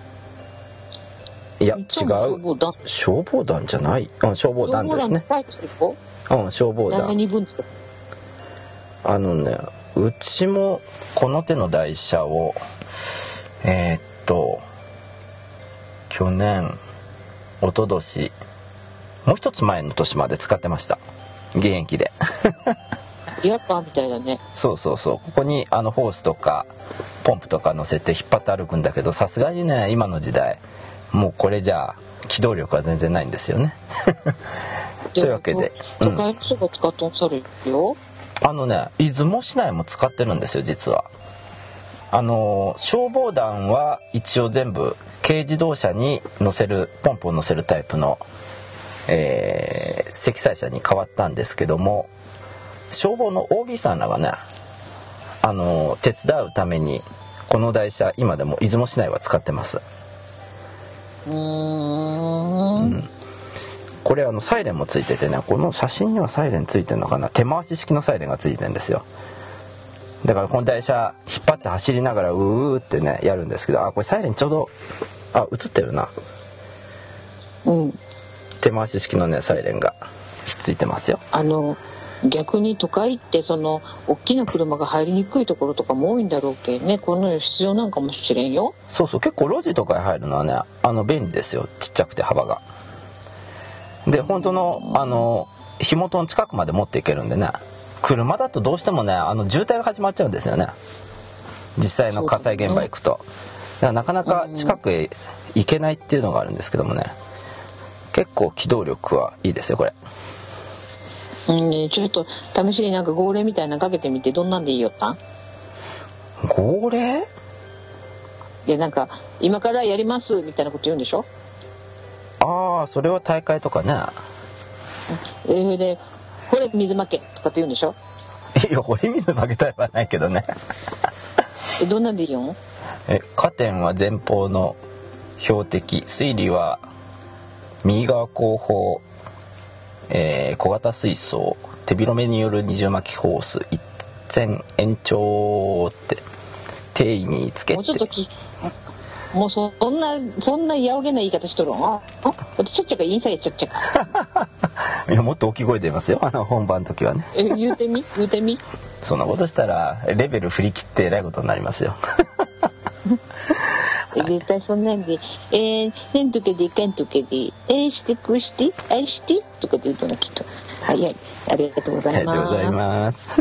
いや違う、消防団じゃない、うん、消防団ですね。うん、消防団。あのね、うちもこの手の台車をえー、っと去年一昨年もう一つ前の年まで使ってました、現役で。 リアカーみたいだね。 そうそうそう、ここにあのホースとかポンプとか乗せて引っ張って歩くんだけど、さすがにね今の時代もうこれじゃ機動力は全然ないんですよね。というわけで、 都会の人が使ってさるよ、 うん、あのね出雲市内も使ってるんですよ実は。あの消防団は一応全部軽自動車に乗せるポンプを乗せるタイプの、えー、積載車に変わったんですけども、消防の オービー さんらがね、あの手伝うためにこの台車今でも出雲市内は使ってます。 うーん、うん、 これあのサイレンもついててね、この写真にはサイレンついてるのかな、手回し式のサイレンがついてるんですよ。だからこの台車引っ張って走りながらうーってねやるんですけど、あこれサイレンちょうどあ映ってるな。 うん、 手回し式のねサイレンがひっついてますよ。 あの逆に都会ってその大きな車が入りにくいところとかも多いんだろうけどね、この必要なんかもしれんよ。 そうそう、結構路地とかに入るのはねあの便利ですよ、ちっちゃくて幅が。で本当のあの火元の近くまで持っていけるんでね、車だとどうしてもねあの渋滞が始まっちゃうんですよね、実際の火災現場行くと。だからなかなか近くへ行けないっていうのがあるんですけどもね、結構機動力はいいですよこれ。 うんね、ちょっと試しになんか号令みたいなのかけてみて、どんなんでいいよったん？ 号令？ いやなんか今からやりますみたいなこと言うんでしょ。 ああ、それは大会とかね。 えー、でこれ水負けとかって言うんでしょ。 いや、俺水負けたいはないけどね。 えどんなんでいいよ。 え加点は前方の標的、推理は右側後方、えー、小型水槽、手広めによる二重巻きホース一線延長って定位につけて。 もうちょっときもうそんなそんなやおげな言い方しとるの。ああちゃっちゃかインサイちゃっちゃかいやもっと大きい声出ますよ、あの本番の時はね。 え言うてみ言うてみ。 そんなことしたらレベル振り切ってえらいことになりますよ。 絶対そんなんで「えー、ねんとけでかんとけでえー、してくして愛して」とかって言うとねきっと。はいはい、ありがとうございます。 ありがとうございます。 はい、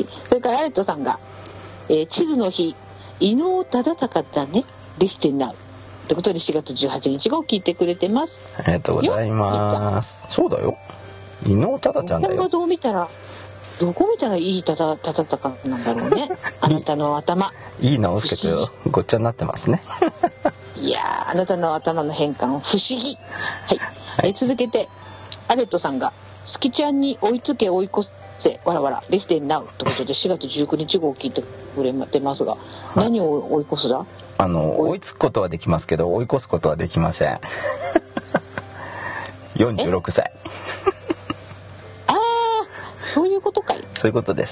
それからアレットさんが、えー、地図の日伊能忠敬だねリステンナウってことでしがつじゅうはちにち号聞いてくれてます。 ありがとうございます。そうだよ、伊能忠ちゃんだよ。 これはどう見たらどこ見たらいいたたたたたかなんだろうね。あなたの頭いい直すけどごっちゃになってますね。 いやー、あなたの頭の変換不思議。はい、はい、え続けてアレットさんがスキちゃんに追いつけ追い越せわらわらリステンナウということでしがつじゅうくにち号聞いてくれてますが、はい、何を追い越すだ。 あの追いつくことはできますけど追い越すことはできません。よんじゅうろくさい。 ああ、そういうことかい。 そういうことです。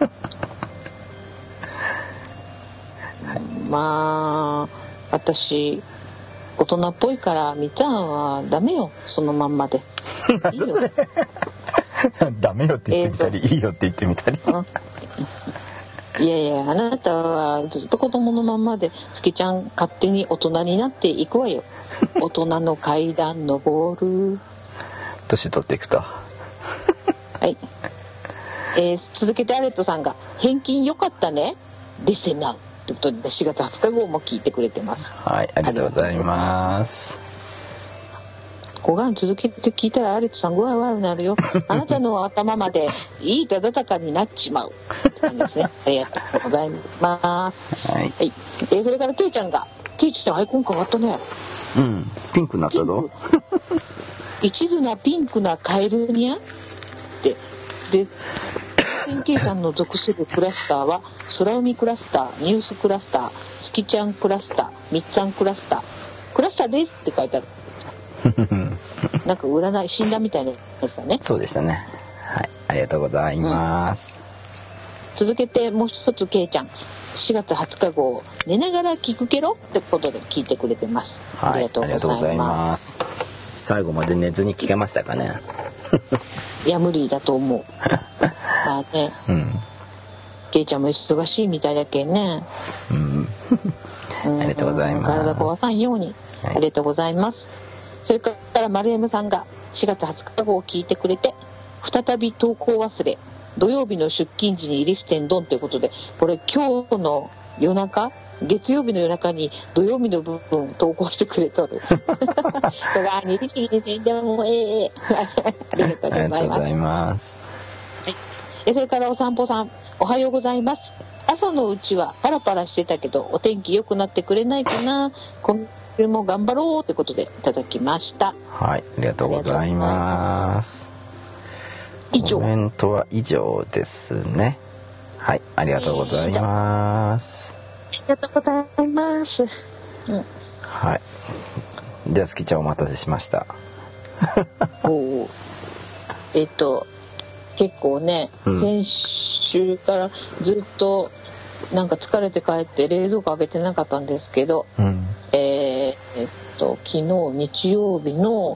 まあ私大人っぽいからみっつぁんはダメよ、そのまんまでいいよ。 ダメよって言ってみたり、えー、いいよって言ってみたり、 うん、いやいや、あなたはずっと子供のまんまでスキちゃん勝手に大人になっていくわよ。大人の階段登る。 年取っていくと。はい、 えー、続けてアレットさんが返金良かったねでせなということでしがつはつか号も聞いてくれてます。 はい、ありがとうございます。 ごがん続けて聞いたらアレットさん具合悪くなるよ。あなたの頭までいいただたかになっちまうって感じですね。ありがとうございます。はい、はい、えー、それからケイちゃんがケイちゃんアイコン変わったね。 うん、ピンクになったぞ。 一途なピンクなカエルにゃってでケイちゃんの属するクラスターは空海クラスター、ニュースクラスター、スキちゃんクラスター、みっつぁんクラスター、クラスターですって書いてある。なんか占い診断みたいなやつだね。 そうでしたね。はい、ありがとうございます。 うん、続けてもう一つケイちゃんしがつはつか号寝ながら聞くケロってことで聞いてくれてます。はい、ありがとうございます。 最後まで寝ずに聞けましたかね。 いや無理だと思う。まあね、うん、ケイちゃんも忙しいみたいだけんね。 うん、ありがとうございます。 体壊さんように、はい、ありがとうございます。それから丸 M さんがしがつはつか号を聞いてくれて再び投稿忘れ土曜日の出勤時にリステンドンということで、これ今日の夜中月曜日の夜中に土曜日の部分を投稿してくれとる。それがにじにせんでもええありがとうございます。ありがとうございます。はい、それからお散歩さんおはようございます。朝のうちはパラパラしてたけどお天気良くなってくれないかな。今週も頑張ろうということでいただきました。 はい、ありがとうございます。 以上。 コメントは以上ですね。はい、ありがとうございます。 ありがとうございます。うん、 はい。ではスキちゃんお待たせしました。 おえっと結構ね、うん、先週からずっとなんか疲れて帰って冷蔵庫開けてなかったんですけど、うん、えー、えっと昨日日曜日の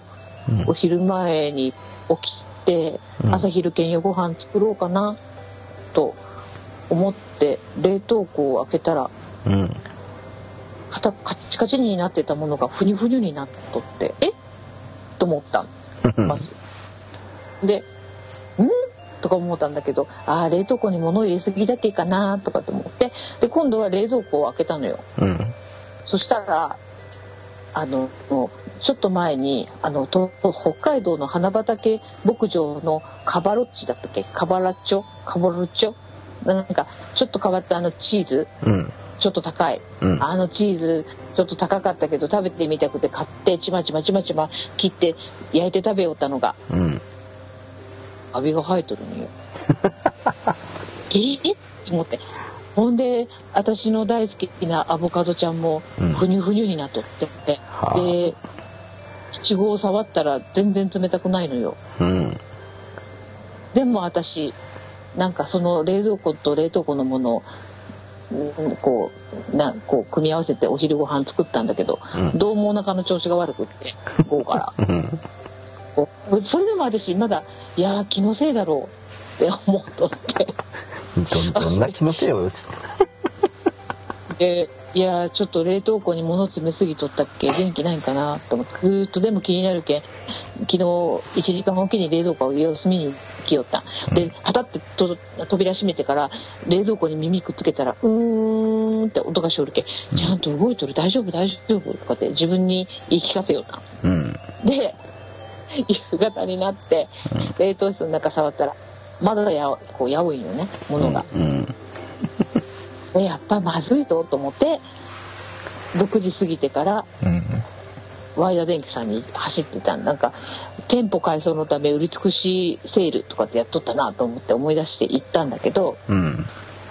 うん、お昼前に起きて朝昼兼用ご飯作ろうかなと思って冷凍庫を開けたら、うん、カタカチカチになってたものがふにゅふにゅになっとってえっと思ったまずでんとか思ったんだけど、あー冷凍庫に物入れすぎだけかなとかと思ってで今度は冷蔵庫を開けたのよ、うん、そしたらあのちょっと前にあのと北海道の花畑牧場のカバロッチだったっけカバラッチョカバロッチョなんかちょっと変わったあのチーズ、うん、ちょっと高い、うん、あのチーズちょっと高かったけど食べてみたくて買ってちまちまちまちま切って焼いて食べよったのが、うん、カビが生えとるのよえー、って思ってほんで私の大好きなアボカドちゃんもふにゅふにゅになっとって、うん、でいちごを触ったら全然冷たくないのよ、うん、でも私なんかその冷蔵庫と冷凍庫のものをこうなこう組み合わせてお昼ご飯作ったんだけど、うん、どうもお腹の調子が悪くって午後から、それでも私まだいや気のせいだろうって思っとってど, どんな気のせいをでいやちょっと冷凍庫に物詰めすぎとったっけ元気ないんかなと思ってずっとでも気になるけん昨日いちじかんおきに冷蔵庫を様子見に来よったではたってと扉閉めてから冷蔵庫に耳くっつけたらうーんって音がしおるけちゃんと動いとる大丈夫大丈夫とかって自分に言い聞かせよった、うん、で夕方になって冷凍室の中触ったらまだやこうやおいよねものが、うんうん、やっぱまずいぞと思ってろくじ過ぎてから、うんワイダ電機さんに走ってたなんか店舗改装のため売り尽くしセールとかってやっとったなと思って思い出して行ったんだけど、うん、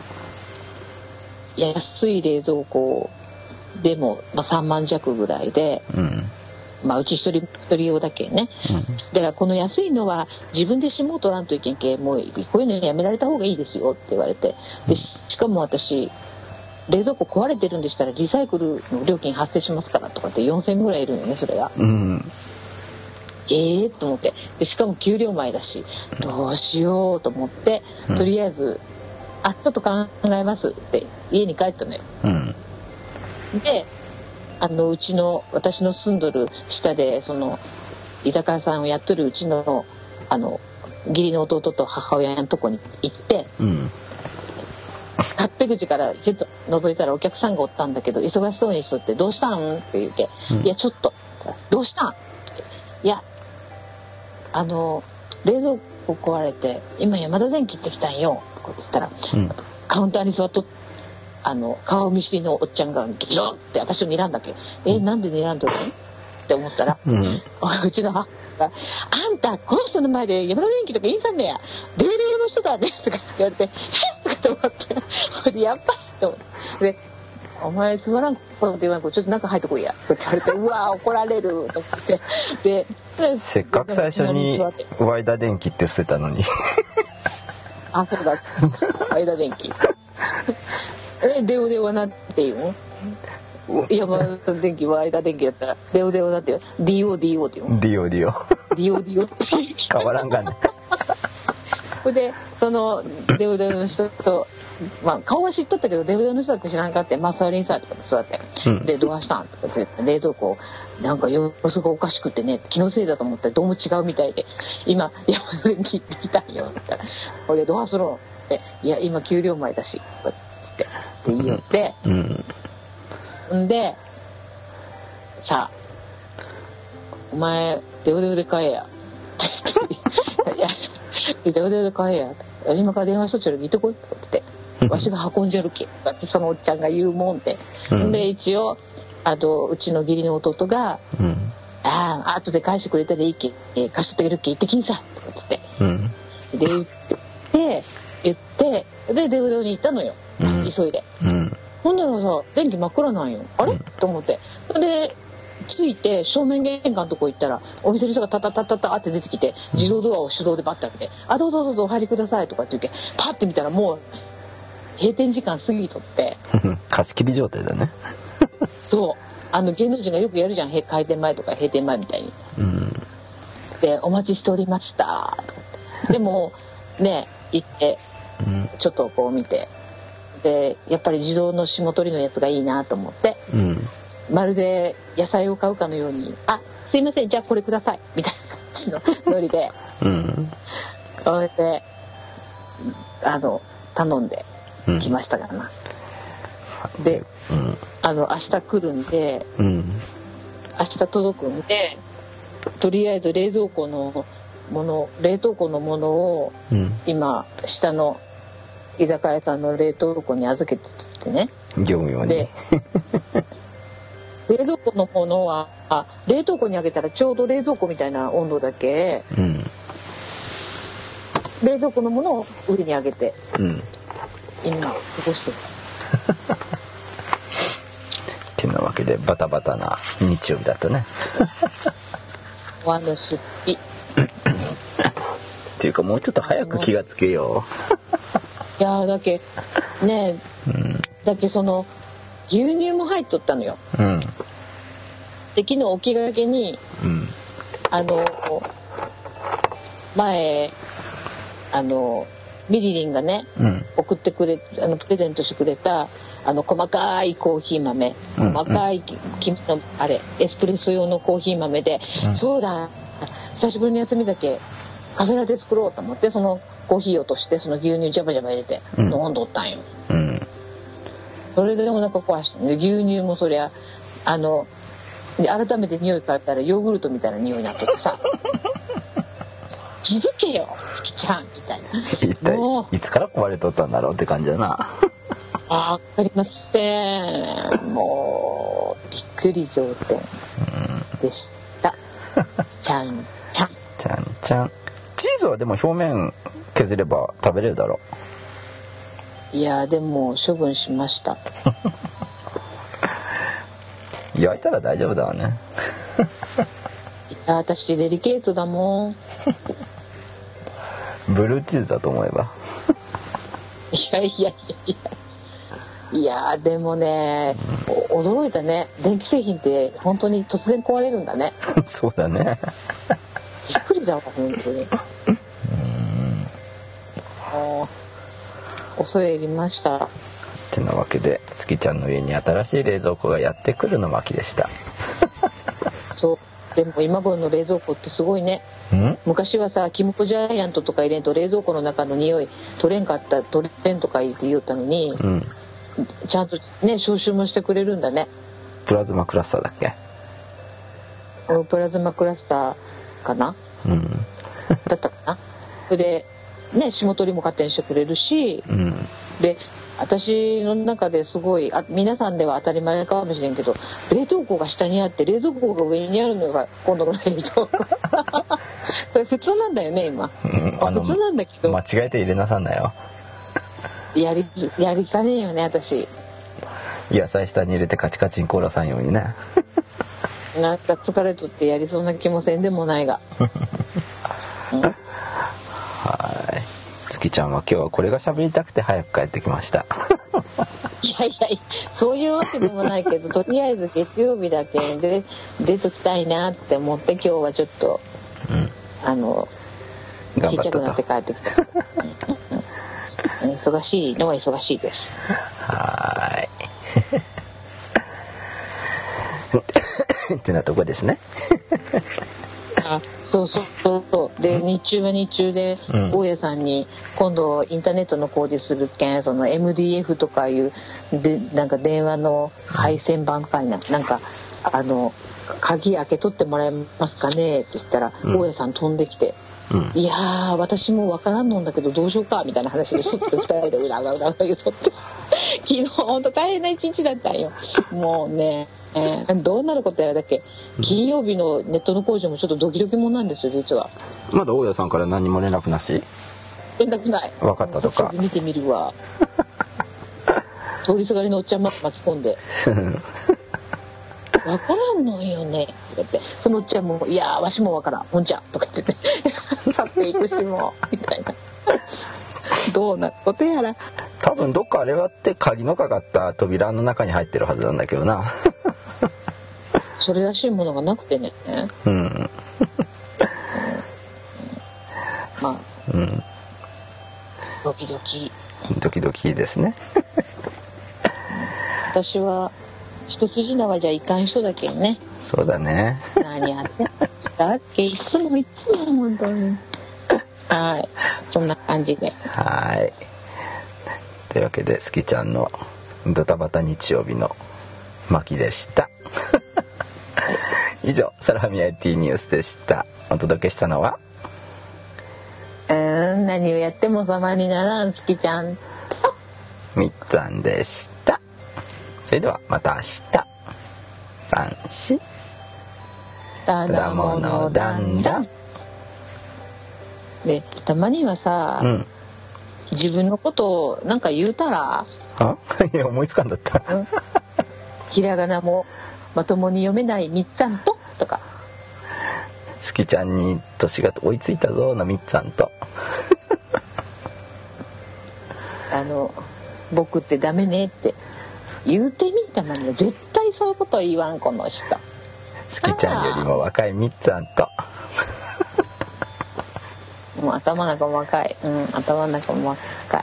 安い冷蔵庫でも、まあ、さんまん弱ぐらいで、うんまあ、うち一人一人用だけね、うん、だからこの安いのは自分で霜を取らんといけんけもうこういうのやめられた方がいいですよって言われてでしかも私冷蔵庫壊れてるんでしたらリサイクルの料金発生しますからとかってよんせんえんぐらいいるのねそれが、うん、えーと思ってでしかも給料前だしどうしようと思ってとりあえず、うん、あちょっと考えますって家に帰ったのよ、うん、であのうちの私の住んどる下でその居酒屋さんをやっとるうちのあの義理の弟と母親のとこに行って、うん勝手口からちょっと覗いたらお客さんがおったんだけど忙しそうにしとってどうしたんって言うけ、うん、いやちょっとどうしたんいやあの冷蔵庫壊れて今山田電機行ってきたんよとか言ったら、うん、カウンターに座っとあの顔見知りのおっちゃんがギロって私を睨んだけど、うん、えなんで睨んどるのって思ったら、うん、うちの母があんたこの人の前で山田電機とか言いんさんねやデーレーの人だねとか言われてえとかと思ってやっぱりと思ってでお前つまらんこと言わんとちょっと中入ってこいやって言われてうわ怒られると思ってでせっかく最初にワイダ電機って捨てたのにあそうだワイダ電機えデオデオはなんていうの山田電機ワイダ電機だったらデオデオだっていう ディーオーディーオー っていうのディーオーディーオーディーオーディーオー変わらんがねでそのデオデオの人と、まあ、顔は知っとったけどデオデオの人だって知らんかってマッサーリンさんとかって座って、うん、でどうしたんとかって冷蔵庫なんか様子がおかしくてね気のせいだと思ったらどうも違うみたいで今山田電機行ってきたんよって言ったらこれでどうするのっていや今給料前だしってって言いよって、うん、んでさあお前デオデオで買えやって言っていやデオデオで買えや今から電話しとっちゃる聞いてこいって言ってわしが運んじゃるけだってそのおっちゃんが言うもんで、うん、で一応あとうちの義理の弟が、うん、ああ後で返してくれたらいいけ、えー、貸しとってあげるけ行ってきんさとか言って、うん、で言って言ってでデオデオに行ったのよ、うん、急いで、うん、ほんならさ電気真っ暗なんよあれ、うん、と思ってで着いて正面玄関のとこ行ったらお店の人がタタタタタって出てきて自動ドアを手動でバッて開けて「あどうぞどうぞお入りください」とかって言うけパッて見たらもう閉店時間過ぎとって貸し切り状態だねそうあの芸能人がよくやるじゃん開店前とか閉店前みたいに、うん、 でお待ちしておりましたとかってでもね行ってちょっとこう見てでやっぱり自動の霜取りのやつがいいなと思って、うん、まるで野菜を買うかのようにあすいませんじゃあこれくださいみたいな感じのノリで、うん、それであの頼んできましたからな、うん、で、うん、あの明日来るんで、うん、明日届くんでとりあえず冷蔵庫のもの冷凍庫のものを、うん、今下の居酒屋さんの冷凍庫に預けててね業務用にで冷蔵庫のものはあ冷凍庫にあげたらちょうど冷蔵庫みたいな温度だけ、うん、冷蔵庫のものを上にあげて、うん、今過ごしてますってなわけでバタバタな日曜日だったね和の出費っていうかもうちょっと早く気がつけよういやだけねえ、うん、だけその牛乳も入っとったのよ、うん、で昨日起きがけに、うん、あの前あのミリリンがね、うん、送ってくれあのプレゼントしてくれたあの細かいコーヒー豆、うん、細かい黄身のあれエスプレッソ用のコーヒー豆で、うん、そうだ久しぶりの休みだけカフェラテ作ろうと思ってそのコーヒーを落としてその牛乳ジャバジャバ入れて飲んどったんよ、うん、それでお腹壊して、ね、牛乳もそりゃあの改めて匂い嗅いだらヨーグルトみたいな匂いになっとってさ気づけよ月ちゃんみたいな一体いつから壊れとったんだろうって感じだなあ分かりませんもうびっくり仰天でした、うん、ちゃんちゃんちゃんちゃんチーズはでも表面削れば食べれるだろういやでも処分しました焼いたら大丈夫だわねいや私デリケートだもんブルーチーズだと思えばいやいやいやいやいやでもね、うん、驚いたね電気製品って本当に突然壊れるんだねそうだねびっくりだわ本当にうん恐れ入りましたってなわけで月ちゃんの家に新しい冷蔵庫がやってくるの巻でしたそうでも今頃の冷蔵庫ってすごいね昔はさキムコジャイアントとか入れんと冷蔵庫の中の匂い取れんかった取れんとか言って言ったのに、うん、ちゃんとね消臭もしてくれるんだねプラズマクラスターだっけプラズマクラスターかな、うん、だったかなそれでね霜取りも勝手にしてくれるし、うん、で私の中ですごいあ皆さんでは当たり前かもしれんけど冷凍庫が下にあって冷蔵庫が上にあるのさ今度の冷凍庫それ普通なんだよね今、うん、あの普通なんだけど間違えて入れなさんなよやりやりかねえよね私野菜下に入れてカチカチに凍らさんようにねなんか疲れとってやりそうな気もせんでもないが、うん、 はい月ちゃんは今日はこれが喋りたくて早く帰ってきましたいやいやそういうわけでもないけどとりあえず月曜日だけで出ときたいなって思って今日はちょっと、うん、あのちっちゃくなって帰ってきた忙しいのは忙しいですはいってなとこですねあそうそうそうで、うん、日中は日中で、うん、大家さんに今度インターネットの工事するけんその エムディーエフ とかいうでなんか電話の配線番かいな、うん、なんかあの鍵開け取ってもらえますかねって言ったら、うん、大家さん飛んできて、うん、いやー私もわからんのんだけどどうしようかみたいな話でスッとふたりでうらうらうら言うとって昨日ほんと大変な一日だったんよもうねえー、どうなることやらだっけ金曜日のネットの工事もちょっとドキドキもんなんですよ実はまだ大家さんから何も連絡なし連絡ない分かったとか見てみるわ通りすがりのおっちゃんまで巻き込んで分からんのよねとか言ってそのおっちゃんもいやわしも分からんほんじゃとか言ってて去っていくしもみたいなどうなことやら多分どっかあれはって鍵のかかった扉の中に入ってるはずなんだけどなそれらしいものがなくてね、うん、 、 ドキドキドキドキですね私は一筋縄じゃいかん人だけどね。 そうだね。 何やってだっけ、いつもいつも本当にはい、そんな感じで。 はい、というわけで、すきちゃんのドタバタ日曜日の巻でした以上、サラハミ アイティー ニュースでした。お届けしたのは、 うーん、何をやっても様にならんすきちゃんとみっつぁんでした。それではまた明日。さん、しただものだんだんで、たまにはさ、うん、自分のことをなんか言うたら、 あいや思いつかんだった、うん、 ひらがなもまともに読めないみっつぁんととか、 すきちゃんに年が追いついたぞのみっつぁんとあの僕ってダメねって言うてみたまには絶対そういうこと言わんこの人。 すきちゃんよりも若いみっつぁんともう頭の中も若い、うん、頭の中も若い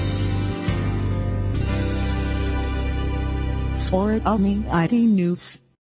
For Omni アイティー News